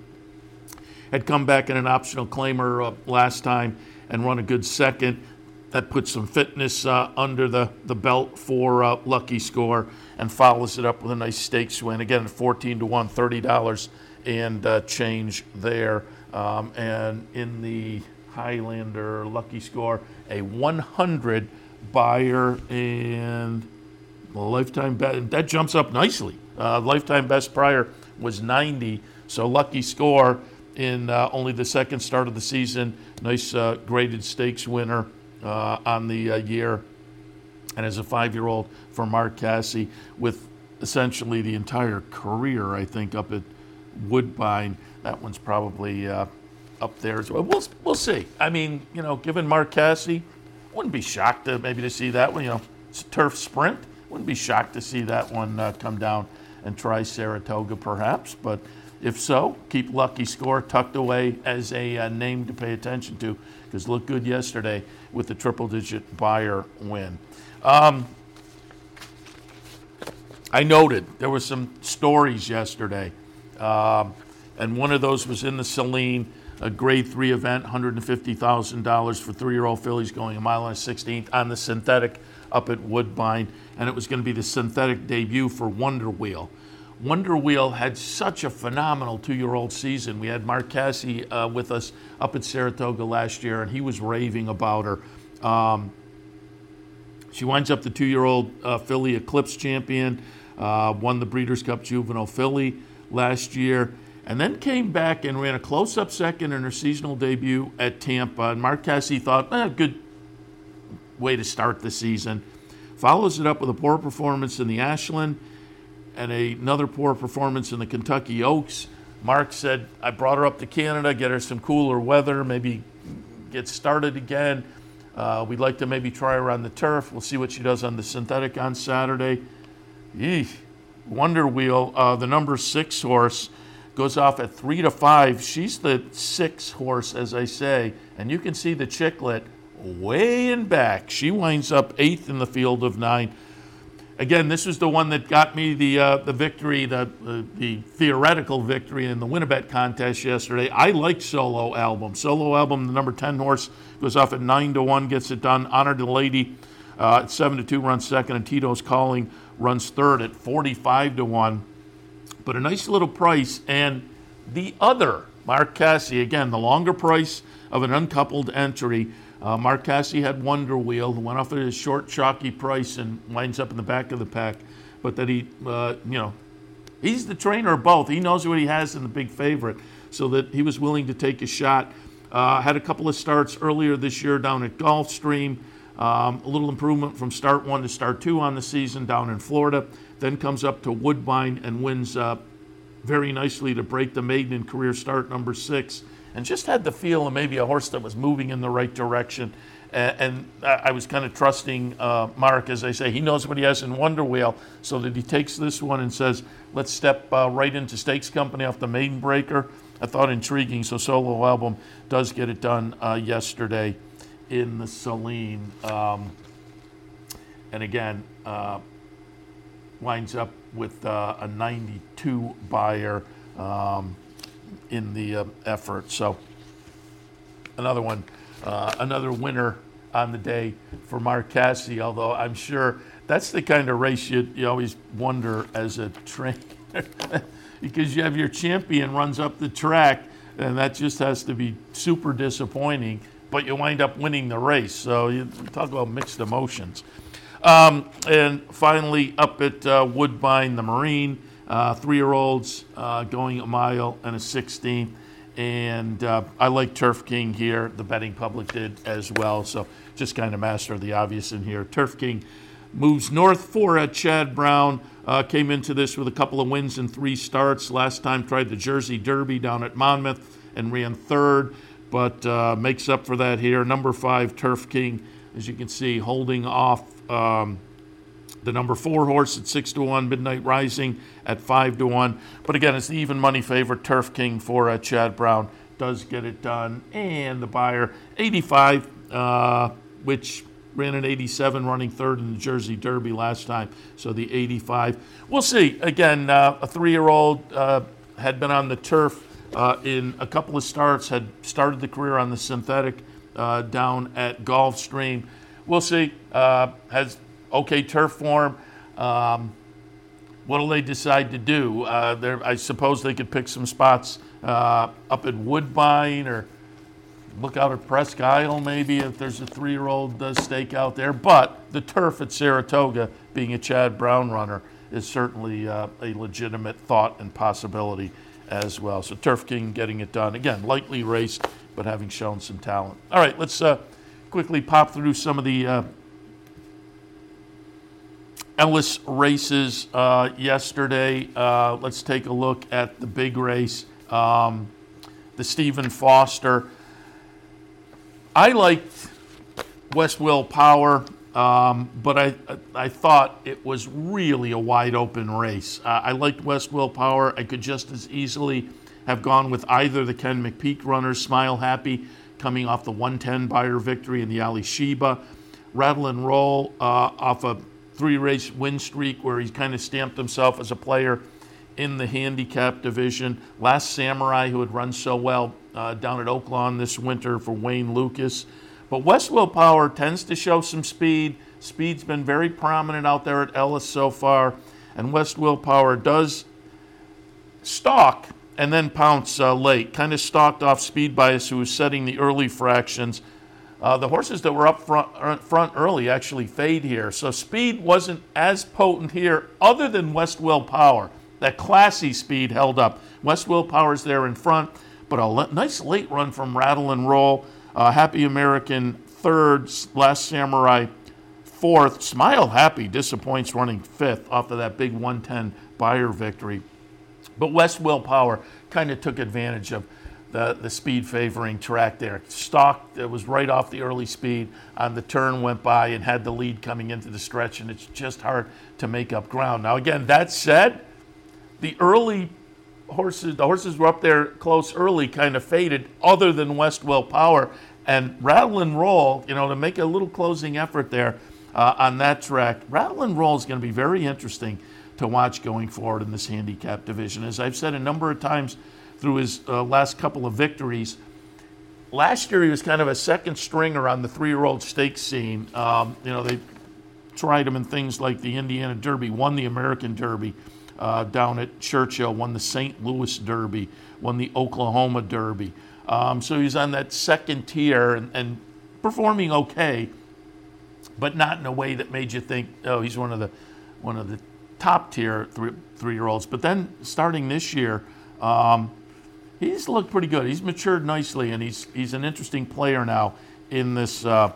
Had come back in an optional claimer uh, last time and run a good second. That puts some fitness uh, under the, the belt for uh, Lucky Score and follows it up with a nice stakes win. Again, fourteen to one, thirty dollars and uh, change there. Um, and in the Highlander Lucky Score, a one hundred buyer and lifetime bet. That jumps up nicely. Uh, lifetime best prior was ninety. So Lucky Score in uh, only the second start of the season. Nice uh, graded stakes winner. Uh, on the uh, year, and as a five-year-old for Mark Casse with essentially the entire career, I think, up at Woodbine. That one's probably uh, up there as well. We'll, we'll see. I mean, you know, given Mark Casse, wouldn't be shocked to maybe to see that one. You know, it's a turf sprint. Wouldn't be shocked to see that one uh, come down and try Saratoga perhaps, but if so, keep Lucky Score tucked away as a uh, name to pay attention to, because looked good yesterday with the triple-digit buyer win. Um, I noted there were some stories yesterday, um, and one of those was in the Saline, a grade three event, one hundred fifty thousand dollars for three-year-old fillies going a mile and a sixteenth on the synthetic up at Woodbine, and it was going to be the synthetic debut for Wonder Wheel. Wonder Wheel had such a phenomenal two-year-old season. We had Mark Casse uh, with us up at Saratoga last year, and he was raving about her. Um, she winds up the two-year-old uh, filly Eclipse champion, uh, won the Breeders' Cup Juvenile Filly last year, and then came back and ran a close-up second in her seasonal debut at Tampa. And Mark Casse thought, eh, good way to start the season. Follows it up with a poor performance in the Ashland, and a, another poor performance in the Kentucky Oaks. Mark said, I brought her up to Canada, get her some cooler weather, maybe get started again. Uh, we'd like to maybe try her on the turf. We'll see what she does on the synthetic on Saturday. Eesh. Wonder Wheel, uh, the number six horse, goes off at three to five. She's the six horse, as I say, and you can see the Chicklet way in back. She winds up eighth in the field of nine. Again, this was the one that got me the uh, the victory, the uh, the theoretical victory in the Winnebet contest yesterday. I like Solo Album. Solo Album, the number ten horse, goes off at nine to one, gets it done. Honor the Lady uh, at seven to two runs second, and Tito's Calling runs third at forty-five to one. But a nice little price. And the other, Mark Casse, again, the longer price of an uncoupled entry. Uh, Mark Casse had Wonder Wheel, went off at his short, chalky price and winds up in the back of the pack. But that he, uh, you know, he's the trainer of both. He knows what he has in the big favorite, so that he was willing to take a shot. Uh, had a couple of starts earlier this year down at Gulfstream. Um, a little improvement from start one to start two on the season down in Florida. Then comes up to Woodbine and wins uh, very nicely to break the maiden in career start number six. And just had the feel of maybe a horse that was moving in the right direction. And, and I was kind of trusting uh, Mark, as I say. He knows what he has in Wonder Wheel, so that he takes this one and says, let's step uh, right into Stakes Company off the Maiden Breaker. I thought intriguing, so Solo Album does get it done uh, yesterday in the Saline. Um, and again, uh, winds up with uh, a ninety-two buyer. Um, in the uh, effort. So another one, uh, another winner on the day for Mark Casse, although I'm sure that's the kind of race you, you always wonder as a trainer because you have your champion runs up the track and that just has to be super disappointing, but you wind up winning the race. So you talk about mixed emotions. Um, and finally up at uh, Woodbine, the Marine, Uh, three-year-olds uh, going a mile and a sixteen. And uh, I like Turf King here. The betting public did as well. So just kind of master the obvious in here. Turf King moves north for uh, Chad Brown. Uh, came into this with a couple of wins in three starts. Last time tried the Jersey Derby down at Monmouth and ran third. But uh, makes up for that here. Number five, Turf King, as you can see, holding off um, the number four horse at six to one, Midnight Rising at five to one. But again, it's the even money favorite. Turf King for uh, Chad Brown does get it done. And the buyer, eighty-five, uh, which ran an eighty-seven, running third in the Jersey Derby last time. So the eighty-five. We'll see. Again, uh, a three-year-old uh, had been on the turf uh, in a couple of starts, had started the career on the synthetic uh, down at Gulfstream. We'll see. Uh, has okay turf form. Um, what'll they decide to do? Uh, I suppose they could pick some spots uh, up at Woodbine or look out at Presque Isle maybe if there's a three-year-old uh, stake out there. But the turf at Saratoga, being a Chad Brown runner, is certainly uh, a legitimate thought and possibility as well. So Turf King getting it done. Again, lightly raced, but having shown some talent. All right, let's uh, quickly pop through some of the uh, Ellis races uh, yesterday. Uh, let's take a look at the big race, um, the Stephen Foster. I liked West Will Power, um, but I I thought it was really a wide open race. Uh, I liked West Will Power. I could just as easily have gone with either the Ken McPeak runners, Smile Happy coming off the one ten buyer victory in the Ali Sheba, Rattle and Roll uh, off a three-race win streak where he's kind of stamped himself as a player in the handicap division. Last Samurai, who had run so well uh, down at Oaklawn this winter for Wayne Lucas. But West Will Power tends to show some speed. Speed's been very prominent out there at Ellis so far. And West Will Power does stalk and then pounce uh, late. Kind of stalked off Speed Bias, who was setting the early fractions. Uh, the horses that were up front, front early actually fade here. So Speed wasn't as potent here other than West Will Power. That classy Speed held up. West Will Power's there in front, but a le- nice late run from Rattle and Roll. Uh, Happy American third, Last Samurai fourth. Smile Happy disappoints running fifth off of that big one ten buyer victory. But West Will Power kind of took advantage of the, the speed favoring track there. Stalked, it was right off the early speed on the turn, went by and had the lead coming into the stretch, and it's just hard to make up ground. Now again, that said, the early horses, the horses were up there close early, kind of faded, other than West Will Power. And Rattle and Roll, you know, to make a little closing effort there uh, on that track. Rattle and Roll is going to be very interesting to watch going forward in this handicap division. As I've said a number of times through his uh, last couple of victories, last year he was kind of a second stringer on the three-year-old stakes scene. Um, you know, they tried him in things like the Indiana Derby, won the American Derby uh, down at Churchill, won the Saint Louis Derby, won the Oklahoma Derby. Um, so he's on that second tier and, and performing okay, but not in a way that made you think, oh, he's one of the one of the top tier three three year olds. But then starting this year, um, he's looked pretty good. He's matured nicely, and he's he's an interesting player now in this uh,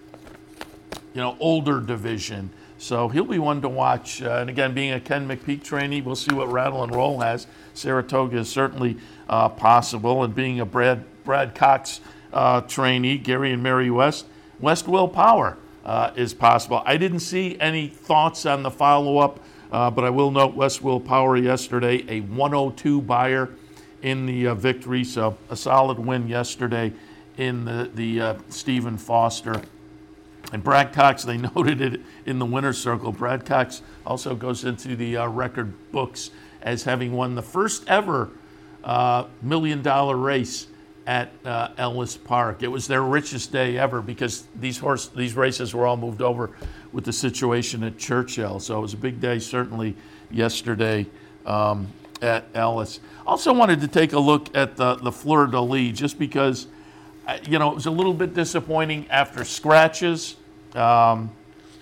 you know older division. So he'll be one to watch. Uh, and again, being a Ken McPeak trainee, we'll see what Rattle and Roll has. Saratoga is certainly uh, possible. And being a Brad Brad Cox uh, trainee, Gary and Mary West, West Will Power uh, is possible. I didn't see any thoughts on the follow-up, uh, but I will note West Will Power yesterday, a one oh two buyer in the uh, victory. So a solid win yesterday in the, the uh, Stephen Foster. And Brad Cox, they noted it in the winner's circle. Brad Cox also goes into the uh, record books as having won the first ever uh, million dollar race at uh, Ellis Park. It was their richest day ever because these horse these races were all moved over with the situation at Churchill. So it was a big day certainly yesterday um, at Ellis. Also wanted to take a look at the, the Fleur de Lis just because, you know, it was a little bit disappointing after scratches. Um,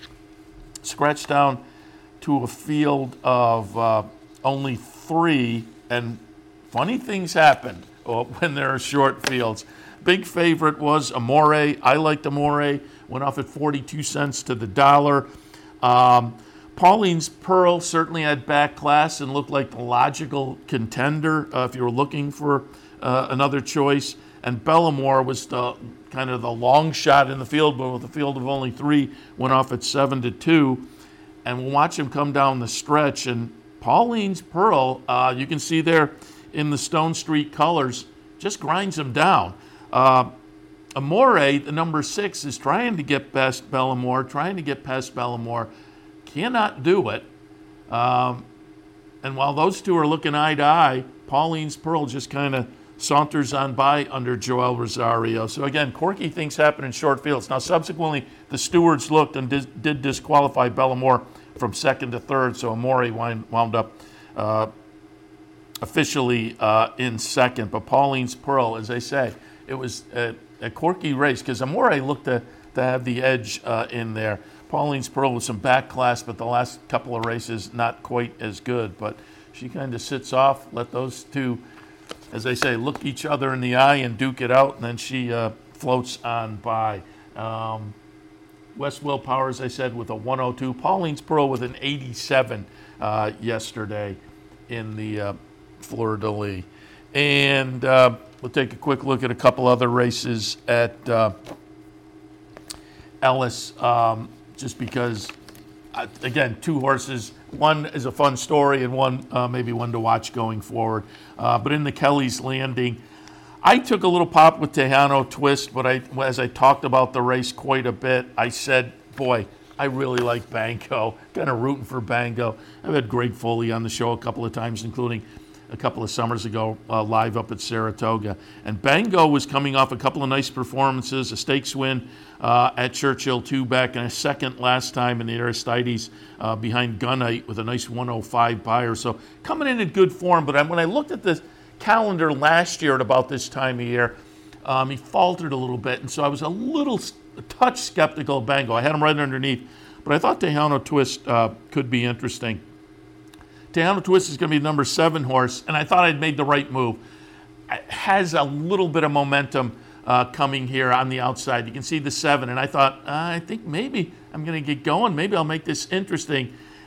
scratched down to a field of uh, only three, and funny things happen when there are short fields. Big favorite was Amore. I liked Amore. Went off at forty-two cents to the dollar. Um, Pauline's Pearl certainly had back class and looked like the logical contender uh, if you were looking for uh, another choice. And Bellamore was the kind of the long shot in the field, but with a field of only three, went off at seven to two. And we'll watch him come down the stretch. And Pauline's Pearl, uh, you can see there in the Stone Street colors, just grinds him down. Uh, Amore, the number six, is trying to get past Bellamore, trying to get past Bellamore, cannot do it. Um, and while those two are looking eye to eye, Pauline's Pearl just kind of saunters on by under Joel Rosario. So again, quirky things happen in short fields. Now subsequently, the stewards looked and did, did disqualify Bellamore from second to third, so Amore wind, wound up uh, officially uh, in second. But Pauline's Pearl, as I say, it was a, a quirky race because Amore looked to, to have the edge uh, in there. Pauline's Pearl with some back class, but the last couple of races not quite as good. But she kind of sits off, let those two, as I say, look each other in the eye and duke it out, and then she uh, floats on by. Um, West Will Power, as I said, with a one oh two. Pauline's Pearl with an eighty-seven uh, yesterday in the uh, Fleur de Lis. And uh, we'll take a quick look at a couple other races at uh, Ellis, um, just because, uh, again, two horses. One is a fun story and one uh, maybe one to watch going forward. Uh, but in the Kelly's Landing, I took a little pop with Tejano Twist, but I, as I talked about the race quite a bit, I said, boy, I really like Bango. Kind of rooting for Bango. I've had Greg Foley on the show a couple of times, including a couple of summers ago, uh, live up at Saratoga. And Bango was coming off a couple of nice performances, a stakes win uh, at Churchill two back, and a second last time in the Aristides uh, behind Gunite with a nice one oh five buyer. So coming in in good form. But when I looked at the calendar last year at about this time of year, um, he faltered a little bit. And so I was a little, a touch skeptical of Bango. I had him right underneath. But I thought Tejano Twist uh, could be interesting. Tejano Twist is going to be the number seven horse, and I thought I'd made the right move. It has a little bit of momentum uh, coming here on the outside. You can see the seven, and I thought, uh, I think maybe I'm going to get going. Maybe I'll make this interesting.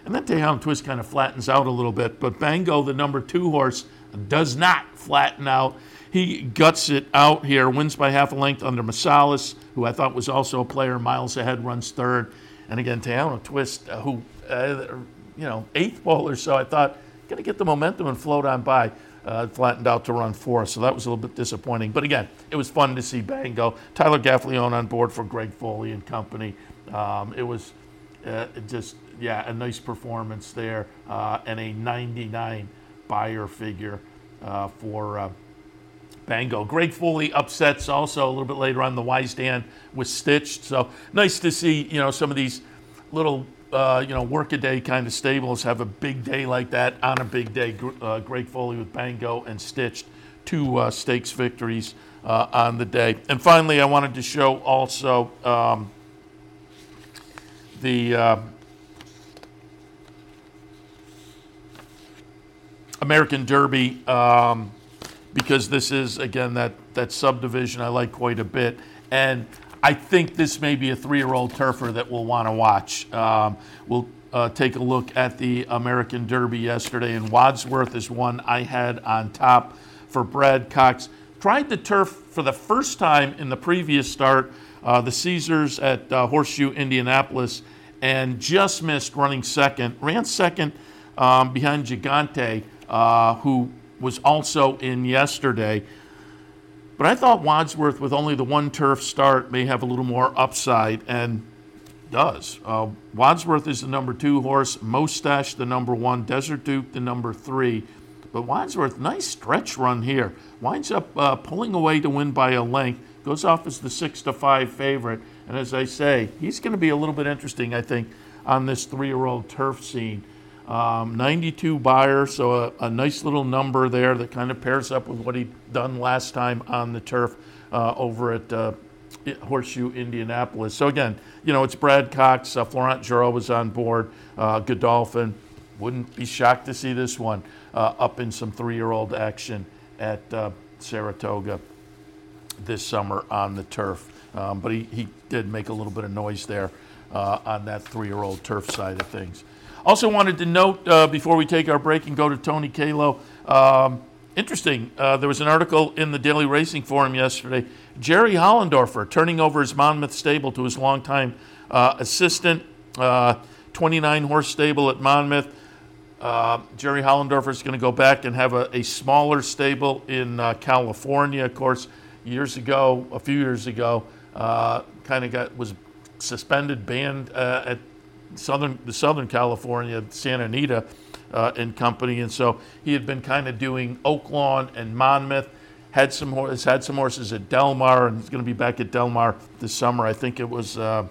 And then Tejano Twist kind of flattens out a little bit. But Bango, the number two horse, does not flatten out. He guts it out here, wins by half a length under Masalis, who I thought was also a player, miles ahead, runs third. And again, Tejano Twist, uh, who, uh, you know, eighth bowler, so I thought, going to get the momentum and float on by. Uh, flattened out to run fourth, so that was a little bit disappointing. But again, it was fun to see Bango. Tyler Gaffalione on board for Greg Foley and company. Um, it was uh, just, yeah, a nice performance there, uh, and a ninety-nine buyer figure uh, for uh, Bango. Greg Foley upsets also a little bit later on. The Wise Dan was stitched, so nice to see, you know, some of these little Uh, you know, work-a-day kind of stables have a big day like that on a big day. Uh, Greg Foley with Bango and Stitched, two uh, stakes victories uh, on the day. And finally, I wanted to show also um, the uh, American Derby, um, because this is, again, that, that subdivision I like quite a bit. And I think this may be a three-year-old turfer that we'll want to watch. Um, we'll uh, take a look at the American Derby yesterday, and Wadsworth is one I had on top for Brad Cox. Tried the turf for the first time in the previous start, uh, the Caesars at uh, Horseshoe, Indianapolis, and just missed running second. Ran second um, behind Gigante, uh, who was also in yesterday. But I thought Wadsworth, with only the one turf start, may have a little more upside, and does. Uh, Wadsworth is the number two horse, Mustache the number one, Desert Duke the number three. But Wadsworth, nice stretch run here. Winds up uh, pulling away to win by a length, goes off as the six to five favorite. And as I say, he's going to be a little bit interesting, I think, on this three-year-old turf scene. Um, ninety-two buyer, so a, a nice little number there that kind of pairs up with what he'd done last time on the turf uh, over at uh, Horseshoe, Indianapolis. So again, you know, it's Brad Cox, uh, Florent Geroux was on board, uh, Godolphin. Wouldn't be shocked to see this one uh, up in some three-year-old action at uh, Saratoga this summer on the turf. Um, but he, he did make a little bit of noise there uh, on that three-year-old turf side of things. Also wanted to note, uh, before we take our break and go to Tony Kalo, um, interesting, uh, there was an article in the Daily Racing Forum yesterday, Jerry Hollendorfer turning over his Monmouth stable to his longtime uh, assistant, uh, twenty-nine horse stable at Monmouth. Uh, Jerry Hollendorfer is going to go back and have a, a smaller stable in uh, California. Of course, years ago, a few years ago, uh, kind of got was suspended, banned uh, at Southern, the Southern California, Santa Anita uh, and company, and so he had been kind of doing Oaklawn and Monmouth. Had some horses, had some horses at Del Mar, and he's going to be back at Del Mar this summer. I think it was uh,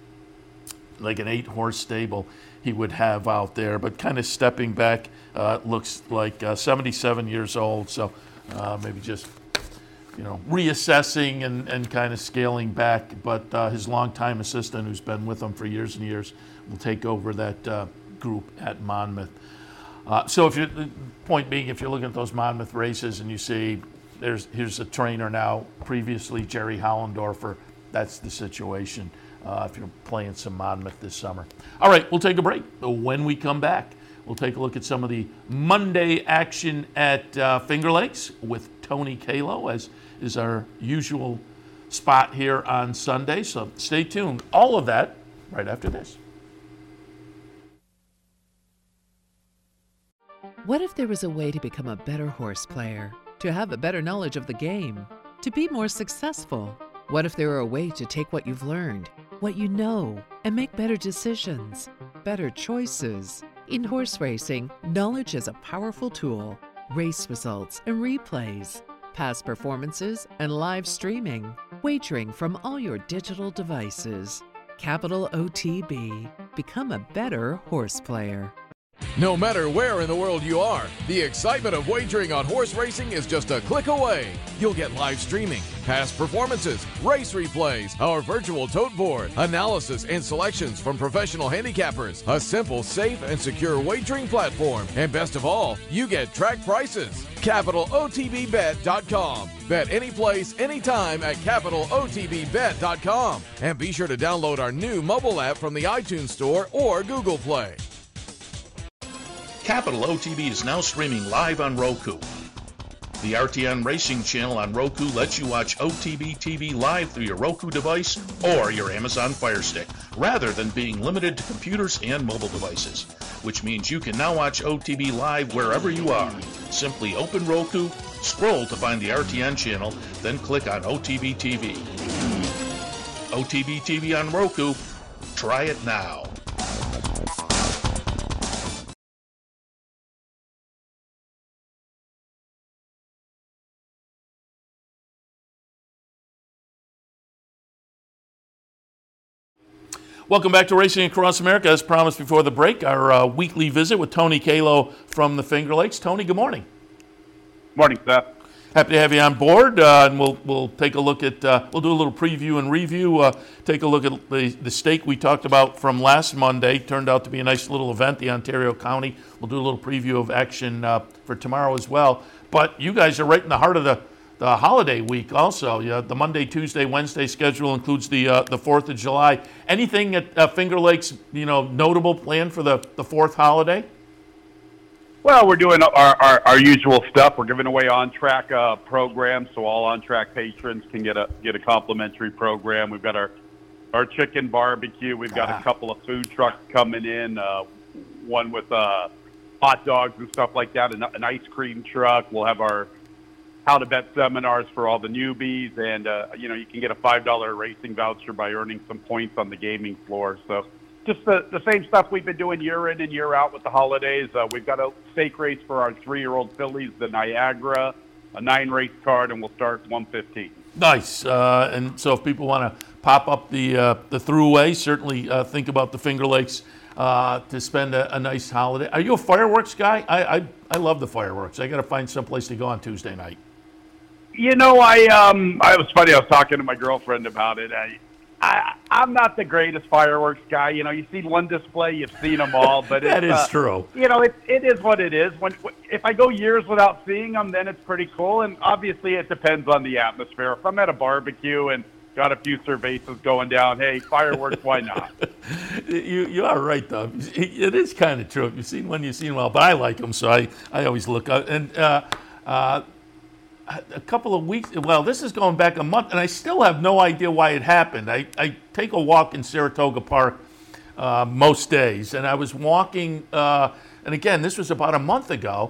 like an eight-horse stable he would have out there, but kind of stepping back. Uh, looks like uh, seventy-seven years old, so uh, maybe just you know reassessing and, and kind of scaling back. But uh, his longtime assistant, who's been with him for years and years, will take over that uh, group at Monmouth. Uh, so if you, the point being, if you're looking at those Monmouth races and you see there's here's a trainer now, previously Jerry Hollendorfer, that's the situation uh, if you're playing some Monmouth this summer. All right, we'll take a break. When we come back, we'll take a look at some of the Monday action at uh, Finger Lakes with Tony Kalo, as is our usual spot here on Sunday. So stay tuned. All of that right after this. What if there was a way to become a better horse player, to have a better knowledge of the game, to be more successful? What if there were a way to take what you've learned, what you know, and make better decisions, better choices? In horse racing, knowledge is a powerful tool. Race results and replays, past performances and live streaming, wagering from all your digital devices. Capital O T B. Become a better horse player. No matter where in the world you are, the excitement of wagering on horse racing is just a click away. You'll get live streaming, past performances, race replays, our virtual tote board, analysis and selections from professional handicappers, a simple, safe, and secure wagering platform, and best of all, you get track prices. Capital O T B bet dot com. Bet any place, anytime at Capital O T B bet dot com. And be sure to download our new mobile app from the iTunes Store or Google Play. Capital O T B is now streaming live on Roku. The R T N Racing channel on Roku lets you watch O T B T V live through your Roku device or your Amazon Fire Stick, rather than being limited to computers and mobile devices, which means you can now watch O T B live wherever you are. Simply open Roku, scroll to find the R T N channel, then click on O T B T V. O T B T V on Roku. Try it now. Welcome back to Racing Across America. As promised before the break, our uh, weekly visit with Tony Kalo from the Finger Lakes. Tony, good morning. Morning, Seth. Happy to have you on board, uh, and we'll we'll take a look at uh, we'll do a little preview and review. Uh, take a look at the the stake we talked about from last Monday. Turned out to be a nice little event, the Ontario County. We'll do a little preview of action uh, for tomorrow as well. But you guys are right in the heart of the. The holiday week also. Yeah, the Monday, Tuesday, Wednesday schedule includes the uh, the fourth of July. Anything at uh, Finger Lakes, you know, notable planned for the, the fourth holiday? Well, we're doing our, our, our usual stuff. We're giving away on-track uh, programs, so all on-track patrons can get a get a complimentary program. We've got our our chicken barbecue. We've got ah. a couple of food trucks coming in, uh, one with uh, hot dogs and stuff like that, an, an ice cream truck. We'll have our how to bet seminars for all the newbies, and uh, you know, you can get a five dollar racing voucher by earning some points on the gaming floor. So just the, the same stuff we've been doing year in and year out with the holidays. Uh, we've got a stake race for our three-year-old fillies, the Niagara, a nine-race card, and we'll start one fifteen. Nice. Uh, and so if people want to pop up the uh, the throughway, certainly uh, think about the Finger Lakes uh, to spend a, a nice holiday. Are you a fireworks guy? I I, I love the fireworks. I got to find someplace to go on Tuesday night. You know, I um, I was funny. I was talking to my girlfriend about it. I, I, I'm not the greatest fireworks guy. You know, you've seen one display, you've seen them all, but that it's, is uh, true. You know, it it is what it is. When if I go years without seeing them, then it's pretty cool. And obviously, it depends on the atmosphere. If I'm at a barbecue and got a few cervezas going down, hey, fireworks, why not? you you are right, though. It is kind of true. If you've seen one, you've seen well. But I like them, so I I always look up and. Uh, uh, A couple of weeks, well, this is going back a month, and I still have no idea why it happened. I, I take a walk in Saratoga Park uh, most days, and I was walking, uh, and again, this was about a month ago,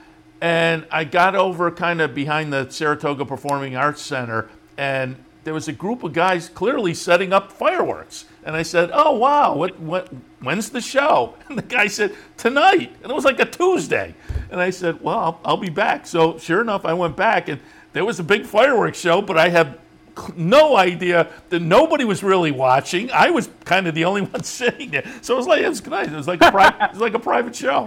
and I got over kind of behind the Saratoga Performing Arts Center, and there was a group of guys clearly setting up fireworks. And I said, oh, wow, what, what, when's the show? And the guy said, tonight. And it was like a Tuesday. And I said, well, I'll, I'll be back. So sure enough, I went back, and there was a big fireworks show, but I had no idea that nobody was really watching. I was kind of the only one sitting there. So it was like, it was nice. It was like a, pri- it was like a private show.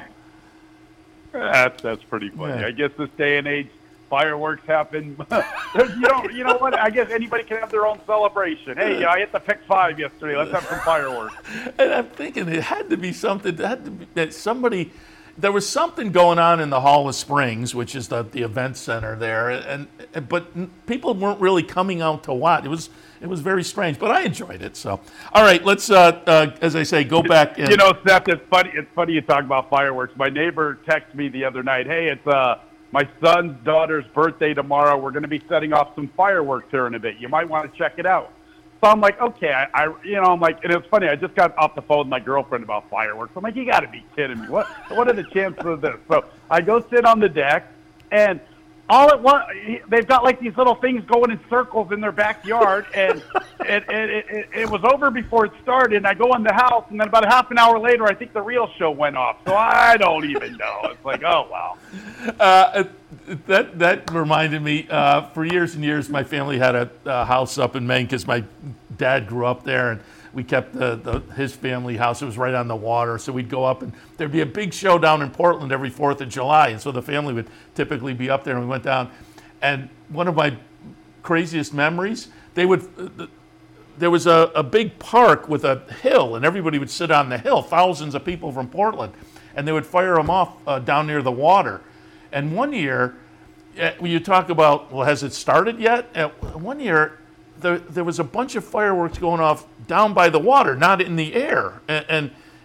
That's, that's pretty funny. Yeah. I guess this day and age, fireworks happen. you know, you know what? I guess anybody can have their own celebration. Hey, I hit the pick five yesterday. Let's have some fireworks. And I'm thinking it had to be something that had to be, that somebody. There was something going on in the Hall of Springs, which is the, the event center there, and, and but people weren't really coming out to watch. It was it was very strange, but I enjoyed it. So, all right, let's uh, uh, as I say, go back. And, you know, Seth, it's funny. It's funny you talk about fireworks. My neighbor texted me the other night. Hey, it's uh. my son's daughter's birthday tomorrow. We're going to be setting off some fireworks here in a bit. You might want to check it out. So I'm like, okay, I, I, you know, I'm like, and it's funny. I just got off the phone with my girlfriend about fireworks. I'm like, you got to be kidding me. What, what are the chances of this? So I go sit on the deck, and all at once, they've got like these little things going in circles in their backyard, and it, it, it, it was over before it started. And I go in the house, and then about a half an hour later, I think the real show went off. So I don't even know. It's like, oh wow. Uh, that that reminded me. Uh, for years and years, my family had a, a house up in Maine because my dad grew up there, and we kept the, the his family house. It was right on the water, so we'd go up, and there'd be a big show down in Portland every fourth of July, and so the family would typically be up there, and we went down. And one of my craziest memories, they would. Uh, there was a, a big park with a hill, and everybody would sit on the hill. Thousands of people from Portland, and they would fire them off uh, down near the water. And one year, uh, when you talk about, well, has it started yet? Uh, one year, there, there was a bunch of fireworks going off down by the water, not in the air. And, and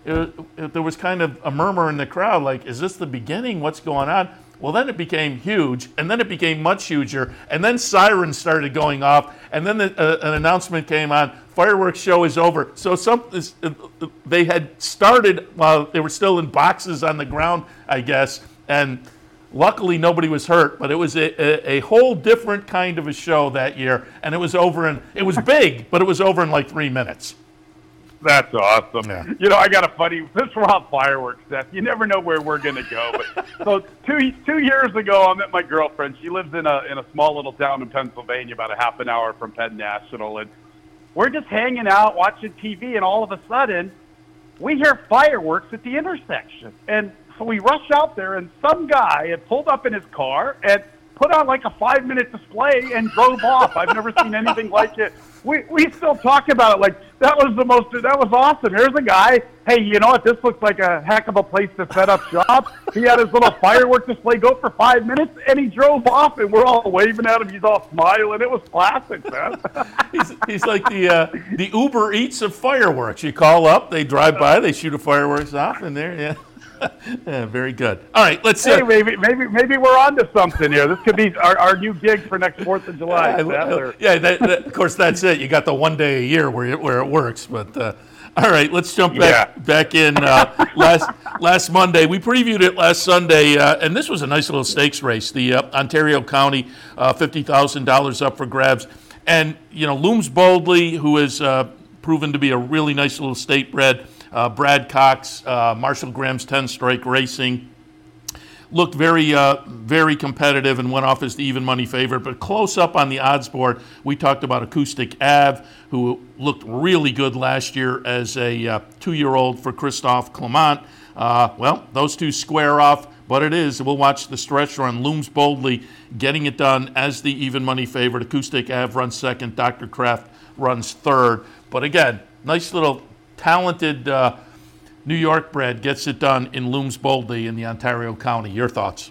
it, it, there was kind of a murmur in the crowd, like, is this the beginning? What's going on? Well, then it became huge, and then it became much huger, and then sirens started going off, and then the, uh, an announcement came on, fireworks show is over. So some this, uh, they had started while they were still in boxes on the ground, I guess, and luckily nobody was hurt, but it was a, a, a whole different kind of a show that year, and it was over in, it was big, but it was over in like three minutes. That's awesome. Yeah. You know, I got a funny, since we're on fireworks, Seth, you never know where we're going to go. But so two two years ago, I met my girlfriend. She lives in a in a small little town in Pennsylvania, about a half an hour from Penn National. And we're just hanging out, watching T V, and all of a sudden, we hear fireworks at the intersection. And so we rush out there, and some guy had pulled up in his car and put on like a five-minute display and drove off. I've never seen anything like it. We we still talk about it like that was the most, that was awesome. Here's a guy, hey, you know what, this looks like a heck of a place to set up shop. He had his little firework display go for five minutes, and he drove off, and we're all waving at him. He's all smiling. It was classic, man. he's, he's like the uh, the Uber Eats of fireworks. You call up, they drive by, they shoot a fireworks off, and there, yeah. Yeah, very good. All right, let's. Uh, hey, maybe, maybe, maybe we're onto something here. This could be our, our new gig for next Fourth of July. I, I, yeah, that, that, of course, that's it. You got the one day a year where it, where it works. But uh, all right, let's jump back yeah. back in. Uh, last last Monday, we previewed it last Sunday, uh, and this was a nice little stakes race. The uh, Ontario County, uh, fifty thousand dollars up for grabs, and you know Looms Boldly, who has uh, proven to be a really nice little state bred. Uh, Brad Cox, uh, Marshall Graham's ten Strike Racing, looked very, uh, very competitive and went off as the even money favorite. But close up on the odds board, we talked about Acoustic Ave, who looked really good last year as a uh, two-year-old for Christophe Clement. Uh, well, those two square off, but it is. We'll watch the stretch run. Looms Boldly getting it done as the even money favorite. Acoustic Ave runs second. Doctor Kraft runs third. But again, nice little talented uh, New York bred gets it done in Looms Boldly in the Ontario County. Your thoughts?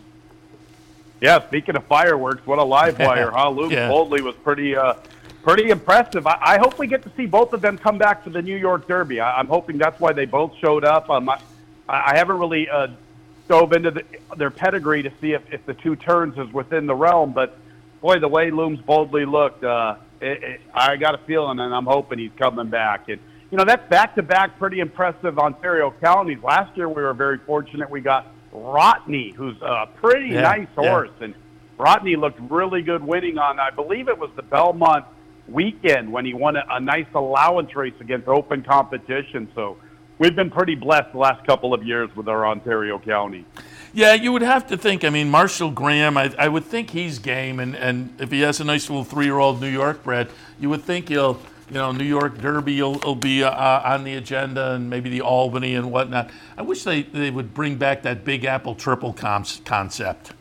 Yeah, speaking of fireworks, what a live wire, huh? Looms yeah. Boldly was pretty uh, pretty impressive. I, I hope we get to see both of them come back for the New York Derby. I, I'm hoping that's why they both showed up. Um, I, I haven't really uh, dove into the, their pedigree to see if, if the two turns is within the realm, but boy, the way Looms Boldly looked, uh, it, it, I got a feeling, and I'm hoping he's coming back. And, you know, that's back-to-back pretty impressive Ontario counties. Last year we were very fortunate. We got Rotney, who's a pretty yeah, nice horse. Yeah. And Rotney looked really good winning on, I believe it was the Belmont weekend when he won a, a nice allowance race against open competition. So we've been pretty blessed the last couple of years with our Ontario county. Yeah, you would have to think. I mean, Marshall Graham, I, I would think he's game. And, and if he has a nice little three-year-old New York bred, you would think he'll – you know, New York Derby will, will be uh, on the agenda, and maybe the Albany and whatnot. I wish they, they would bring back that Big Apple triple comps concept.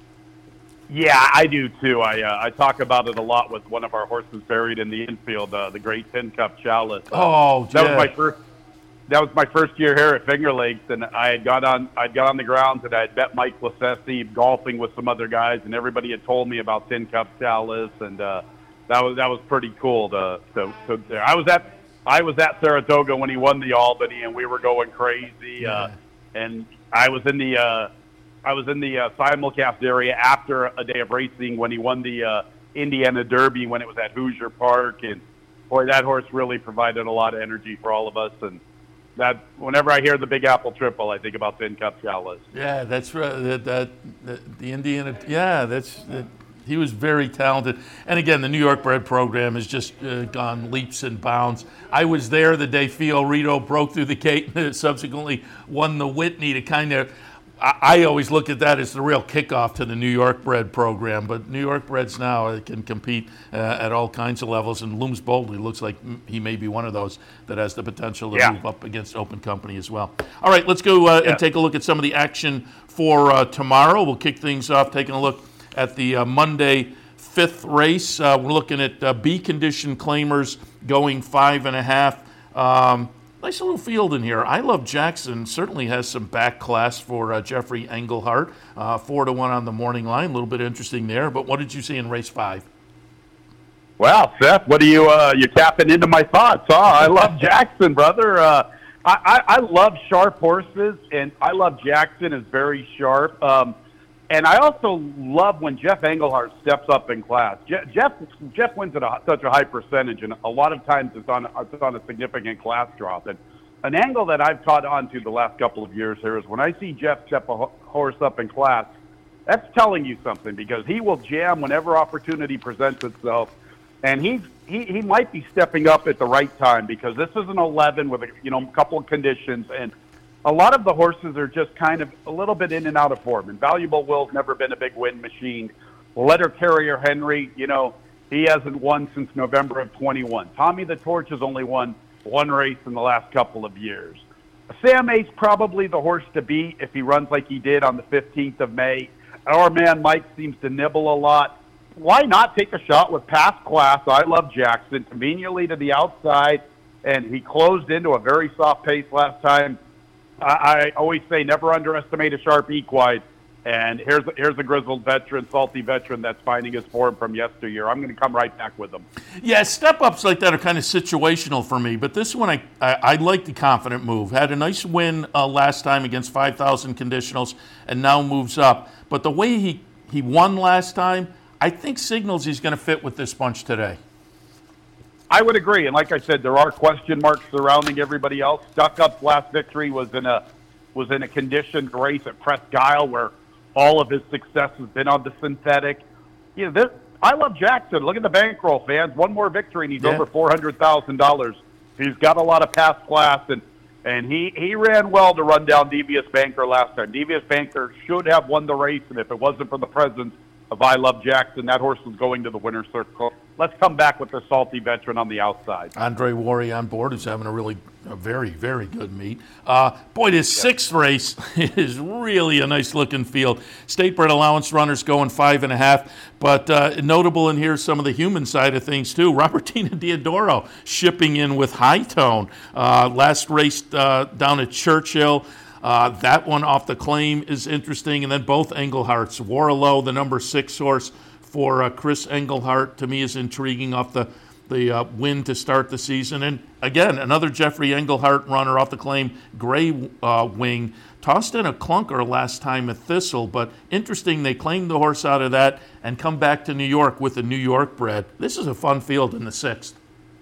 Yeah, I do too. I uh, I talk about it a lot with one of our horses buried in the infield, uh, the Great Tin Cup Chalice. Uh, oh, that yeah. was my first. That was my first year here at Finger Lakes, and I had got on. I'd got on the grounds, and I had met Mike Lasessi golfing with some other guys, and everybody had told me about Tin Cup Chalice, and. Uh, That was that was pretty cool to to, to there. I was at I was at Saratoga when he won the Albany, and we were going crazy. Yeah. Uh, and I was in the uh, I was in the uh, simulcast area after a day of racing when he won the uh, Indiana Derby when it was at Hoosier Park. And boy, that horse really provided a lot of energy for all of us. And that whenever I hear the Big Apple Triple, I think about Tin Cup Chalice. Yeah, that's right. That, that, that the Indiana. Yeah, that's. That, He was very talented. And again, the New York bred program has just uh, gone leaps and bounds. I was there the day Fio Rito broke through the gate and subsequently won the Whitney to kind of, I, I always look at that as the real kickoff to the New York bred program. But New York breds now can compete uh, at all kinds of levels. And Looms Boldly looks like he may be one of those that has the potential to yeah. move up against open company as well. All right, let's go uh, yeah. and take a look at some of the action for uh, tomorrow. We'll kick things off taking a look at the uh, Monday fifth race. Uh, we're looking at uh, B condition claimers going five and a half. Um, nice little field in here. I Love Jackson certainly has some back class for uh, Jeffrey Engelhardt. Uh, four to one on the morning line. A little bit interesting there. But what did you see in race five? Well, Seth, what are you, uh, you're tapping into my thoughts, huh? I Love Jackson, brother. Uh, I, I, I love sharp horses, and I love Jackson is very sharp. Um, and I also love when Jeff Engelhardt steps up in class. Je- Jeff Jeff wins at a, such a high percentage, and a lot of times it's on it's on a significant class drop. And an angle that I've caught on to the last couple of years here is when I see Jeff step a ho- horse up in class, that's telling you something, because he will jam whenever opportunity presents itself. And he's, he he might be stepping up at the right time, because this is an eleven with a, you know, a couple of conditions, and a lot of the horses are just kind of a little bit in and out of form. And Valuable Will's never been a big win machine. Letter Carrier Henry, you know, he hasn't won since November of twenty-one. Tommy the Torch has only won one race in the last couple of years. Sam Ace probably the horse to beat if he runs like he did on the fifteenth of May. Our man Mike seems to nibble a lot. Why not take a shot with past class? I love Jackson, conveniently to the outside, and he closed into a very soft pace last time. I, I always say never underestimate a sharp equine, and here's here's a grizzled veteran, salty veteran that's finding his form from yesteryear. I'm going to come right back with him. Yeah, step-ups like that are kind of situational for me, but this one I, I, I like the confident move. Had a nice win uh, last time against five thousand conditionals, and now moves up. But the way he, he won last time, I think signals he's going to fit with this bunch today. I would agree, and like I said, there are question marks surrounding everybody else. Stuck Up's last victory was in a was in a conditioned race at Presque Isle, where all of his success has been on the synthetic. You know, this, I love Jackson. Look at the bankroll, fans. One more victory, and he's yeah. over four hundred thousand dollars. He's got a lot of past class, and and he, he ran well to run down Devious Banker last time. Devious Banker should have won the race, and if it wasn't for the presence of I Love Jackson, that horse was going to the winner's circle. Let's come back with the salty veteran on the outside. Andre Worry on board, who's having a really, a very, very good meet. Uh, boy, this yeah. sixth race is really a nice-looking field. State Bred Allowance runners going five and a half, but uh, notable in here some of the human side of things, too. Robertina Diodoro shipping in with High Tone. Uh, last race uh, down at Churchill. Uh, that one off the claim is interesting. And then both Engelhardts. Warlow, the number six horse for uh, Chris Engelhardt, to me is intriguing off the, the uh, win to start the season. And again, another Jeffrey Engelhardt runner off the claim, Gray uh, Wing. Tossed in a clunker last time at Thistle, but interesting, they claimed the horse out of that and come back to New York with a New York bred. This is a fun field in the sixth.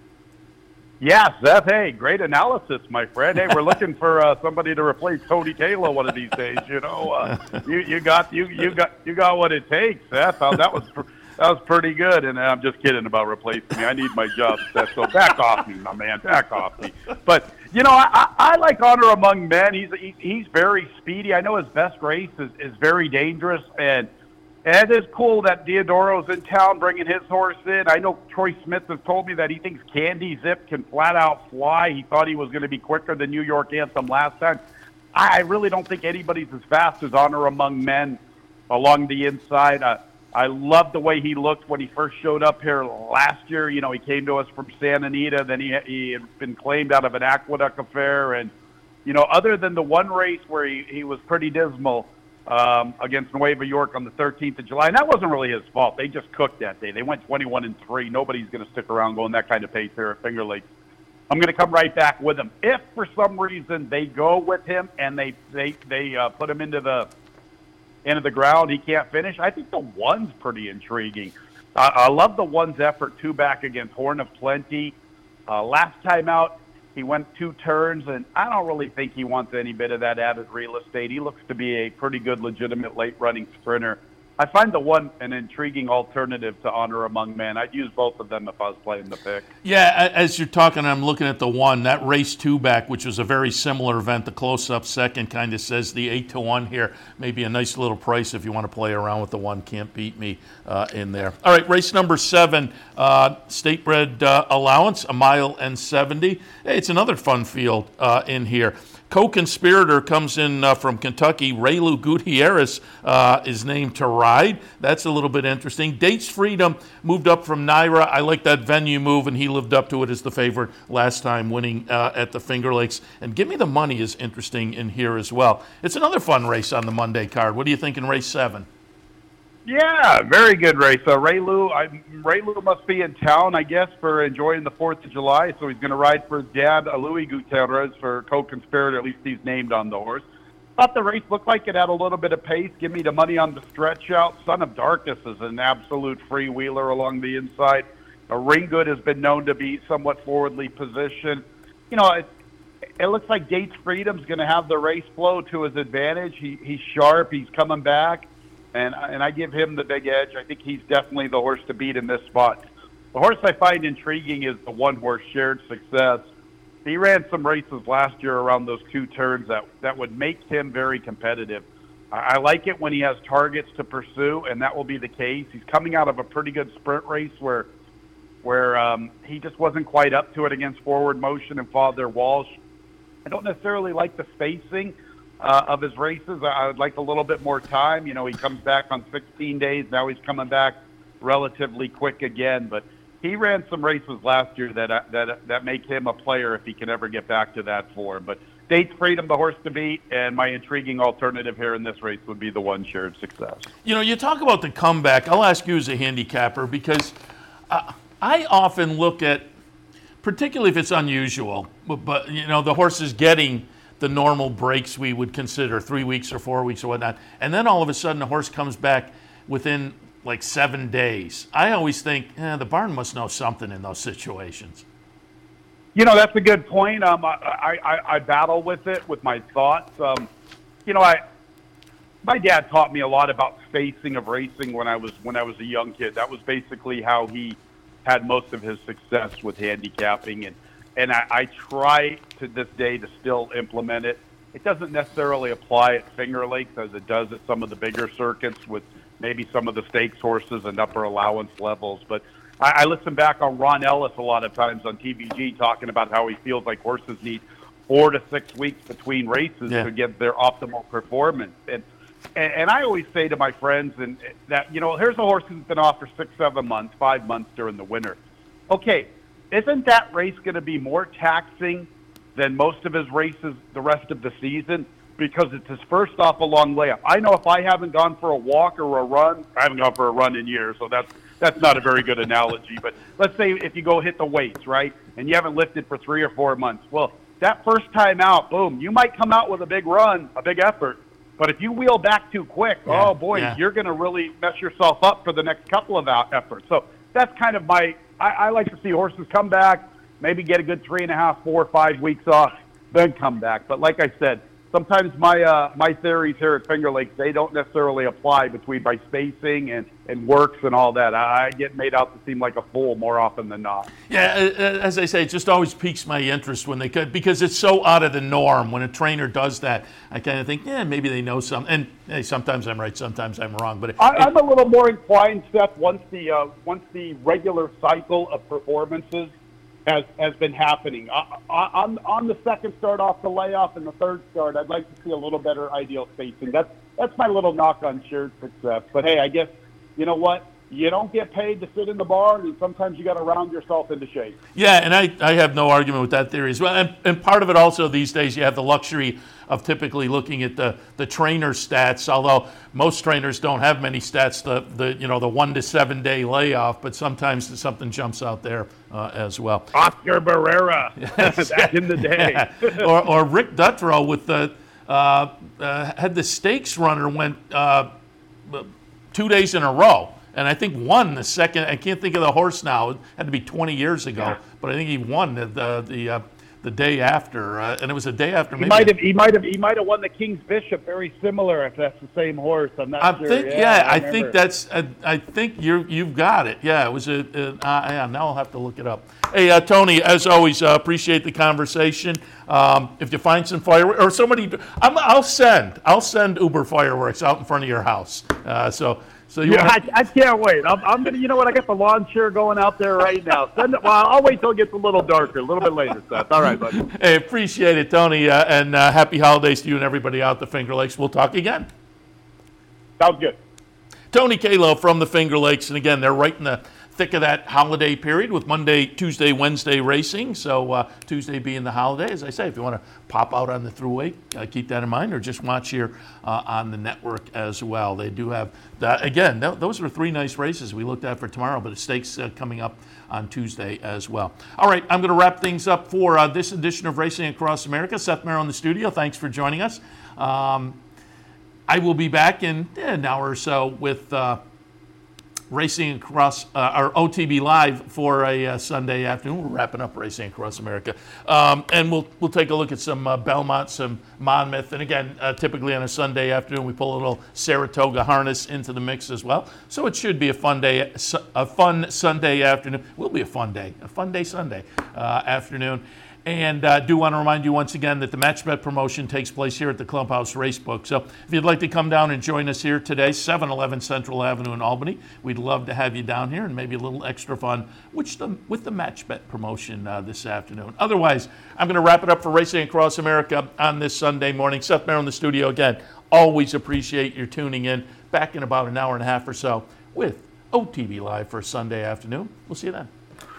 Yeah, Seth, hey, great analysis, my friend. Hey, we're looking for uh, somebody to replace Tony Taylor one of these days. You know, uh, you you got you you got you got what it takes, Seth. Uh, that was that was pretty good, and I'm just kidding about replacing me. I need my job, Seth. So back off me, my man. Back off me. But you know, I, I, I like Honor Among Men. He's he, he's very speedy. I know his best race is, is very dangerous, and. And it is cool that Diodoro's in town bringing his horse in. I know Troy Smith has told me that he thinks Candy Zip can flat out fly. He thought he was going to be quicker than New York Anthem last time. I really don't think anybody's as fast as Honor Among Men along the inside. Uh, I love the way he looked when he first showed up here last year. You know, he came to us from Santa Anita. Then he, he had been claimed out of an aqueduct affair. And, you know, other than the one race where he, he was pretty dismal, Um, against Nueva York on the thirteenth of July. And that wasn't really his fault. They just cooked that day. They went twenty-one and three. Nobody's going to stick around going that kind of pace here at Finger Lakes. I'm going to come right back with him. If for some reason they go with him and they they they uh, put him into the into the ground, he can't finish. I think the one's pretty intriguing. Uh, I love the one's effort two back against Horn of Plenty. Uh, last time out, he went two turns, and I don't really think he wants any bit of that added real estate. He looks to be a pretty good, legitimate late-running sprinter. I find the one an intriguing alternative to Honor Among Men. I'd use both of them if I was playing the pick. Yeah, as you're talking, I'm looking at the one, that race two back, which was a very similar event. The close-up second kind of says the eight to one here. Maybe a nice little price if you want to play around with the one. Can't beat me uh, in there. All right, race number seven, uh, State Bred uh, Allowance, a mile and seventy. Hey, it's another fun field uh, in here. Co-conspirator comes in uh, from Kentucky. Raylu Gutierrez uh, is named to ride. That's a little bit interesting. Dates Freedom moved up from Naira. I like that venue move, and he lived up to it as the favorite last time, winning uh, at the Finger Lakes. And Give Me the Money is interesting in here as well. It's another fun race on the Monday card. What do you think in race seven? Yeah, very good race. Uh, Ray Lou, I, Ray Lou must be in town, I guess, for enjoying the Fourth of July. So he's going to ride for his dad, uh, Louis Gutierrez, for co-conspirator. At least he's named on the horse. Thought the race looked like it had a little bit of pace. Give me the money on the stretch out. Son of Darkness is an absolute freewheeler along the inside. Uh, Ringgood has been known to be somewhat forwardly positioned. You know, it, it looks like Dates Freedom's going to have the race flow to his advantage. He, he's sharp. He's coming back. And and I give him the big edge. I think he's definitely the horse to beat in this spot. The horse I find intriguing is the one-horse Shared Success. He ran some races last year around those two turns that, that would make him very competitive. I, I like it when he has targets to pursue, and that will be the case. He's coming out of a pretty good sprint race where where um, he just wasn't quite up to it against Forward Motion and Father Walsh. I don't necessarily like the spacing Uh, of his races. I would like a little bit more time. You know, he comes back on sixteen days. Now he's coming back relatively quick again. But he ran some races last year that that that make him a player if he can ever get back to that form. But Dates Freedom, the horse to beat, and my intriguing alternative here in this race would be the one Shared Success. You know, you talk about the comeback. I'll ask you as a handicapper because uh, I often look at, particularly if it's unusual, but, but you know, the horse is getting the normal breaks we would consider, three weeks or four weeks or whatnot. And then all of a sudden the horse comes back within like seven days. I always think, eh, the barn must know something in those situations. You know, that's a good point. Um, I, I, I battle with it, with my thoughts. Um, you know, I my dad taught me a lot about spacing of racing when I was when I was a young kid. That was basically how he had most of his success with handicapping, and And I, I try to this day to still implement it. It doesn't necessarily apply at Finger Lakes as it does at some of the bigger circuits with maybe some of the stakes horses and upper allowance levels. But I, I listen back on Ron Ellis a lot of times on T V G talking about how he feels like horses need four to six weeks between races yeah. to get their optimal performance. And, and and I always say to my friends and that, you know, here's a horse who's been off for six, seven months, five months during the winter. Okay. Isn't that race going to be more taxing than most of his races the rest of the season? Because it's his first off a long layup. I know if I haven't gone for a walk or a run, I haven't gone for a run in years, so that's that's not a very good analogy. But let's say if you go hit the weights, right, and you haven't lifted for three or four months. Well, that first time out, boom, you might come out with a big run, a big effort. But if you wheel back too quick, yeah, oh, boy, yeah. you're going to really mess yourself up for the next couple of out efforts. So that's kind of my – I like to see horses come back, maybe get a good three and a half, four, five weeks off, then come back. But like I said, sometimes my uh, my theories here at Finger Lakes, they don't necessarily apply between my spacing and, and works and all that. I get made out to seem like a fool more often than not. Yeah, as I say, it just always piques my interest when they could, because it's so out of the norm. When a trainer does that, I kind of think, yeah, maybe they know something. And hey, sometimes I'm right, sometimes I'm wrong. But it, I, I'm a little more inclined, Seth, once the uh, once the regular cycle of performances has has been happening. Uh, on on the second start off the layoff and the third start, I'd like to see a little better ideal spacing. That's that's my little knock on Shared Success. But hey, I guess you know what? You don't get paid to sit in the barn, and sometimes you got to round yourself into shape. Yeah, and I, I have no argument with that theory as well. And, and part of it also these days, you have the luxury of typically looking at the, the trainer stats, although most trainers don't have many stats, the, the you know the one to seven day layoff, but sometimes something jumps out there uh, as well. Oscar Barrera, back in the day. Yeah. or, or Rick Dutrow with the, uh, uh, had the stakes runner went uh, two days in a row. And I think won the second. I can't think of the horse now. It had to be twenty years ago, yeah. but I think he won the the the, uh, the day after, uh, and it was a day after. He might have. He might have. He might have won the King's Bishop. Very similar, if that's the same horse. I'm not I sure. Think, yeah, yeah I, I think that's. I, I think you you've got it. Yeah, it was a. a uh, yeah, now I'll have to look it up. Hey, uh, Tony, as always, uh, appreciate the conversation. Um, if you find some fireworks or somebody, I'm, I'll send. I'll send Uber fireworks out in front of your house. Uh, so. So you yeah, wanna... I, I can't wait. I'm, I'm gonna, you know what? I got the lawn chair going out there right now. Send it, well, I'll wait till it gets a little darker, a little bit later, Seth. All right, buddy. Hey, appreciate it, Tony, uh, and uh, happy holidays to you and everybody out at the Finger Lakes. We'll talk again. Sounds good. Tony Kalo from the Finger Lakes, and again, they're right in the thick of that holiday period with Monday, Tuesday, Wednesday racing. So uh, Tuesday being the holiday, as I say, if you want to pop out on the Thruway, uh, keep that in mind, or just watch here uh, on the network as well. They do have, that. Again, th- those are three nice races we looked at for tomorrow, but the stakes uh, coming up on Tuesday as well. All right, I'm going to wrap things up for uh, this edition of Racing Across America. Seth Merrill in the studio, thanks for joining us. Um, I will be back in an hour or so with uh, Racing Across, uh, our O T B Live for a uh, Sunday afternoon. We're wrapping up Racing Across America. Um, and we'll we'll take a look at some uh, Belmont, some Monmouth. And again, uh, typically on a Sunday afternoon, we pull a little Saratoga harness into the mix as well. So it should be a fun day, a fun Sunday afternoon. Will be a fun day, a fun day Sunday uh, afternoon. And I uh, do want to remind you once again that the Match Bet promotion takes place here at the Clubhouse Racebook. So if you'd like to come down and join us here today, seven eleven Central Avenue in Albany, we'd love to have you down here and maybe a little extra fun which the, with the Match Bet promotion uh, this afternoon. Otherwise, I'm going to wrap it up for Racing Across America on this Sunday morning. Seth Merrill in the studio again. Always appreciate your tuning in. Back in about an hour and a half or so with O T B Live for Sunday afternoon. We'll see you then.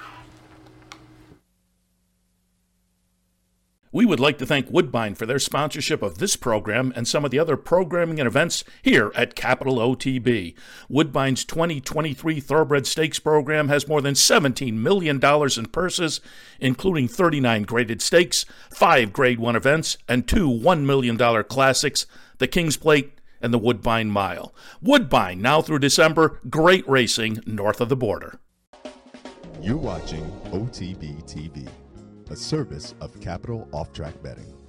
We would like to thank Woodbine for their sponsorship of this program and some of the other programming and events here at Capital O T B. Woodbine's twenty twenty-three Thoroughbred Stakes program has more than seventeen million dollars in purses, including thirty-nine graded stakes, five Grade one events, and two one million dollars classics, the King's Plate and the Woodbine Mile. Woodbine, now through December, great racing north of the border. You're watching O T B T V, a service of Capital Off-Track Betting.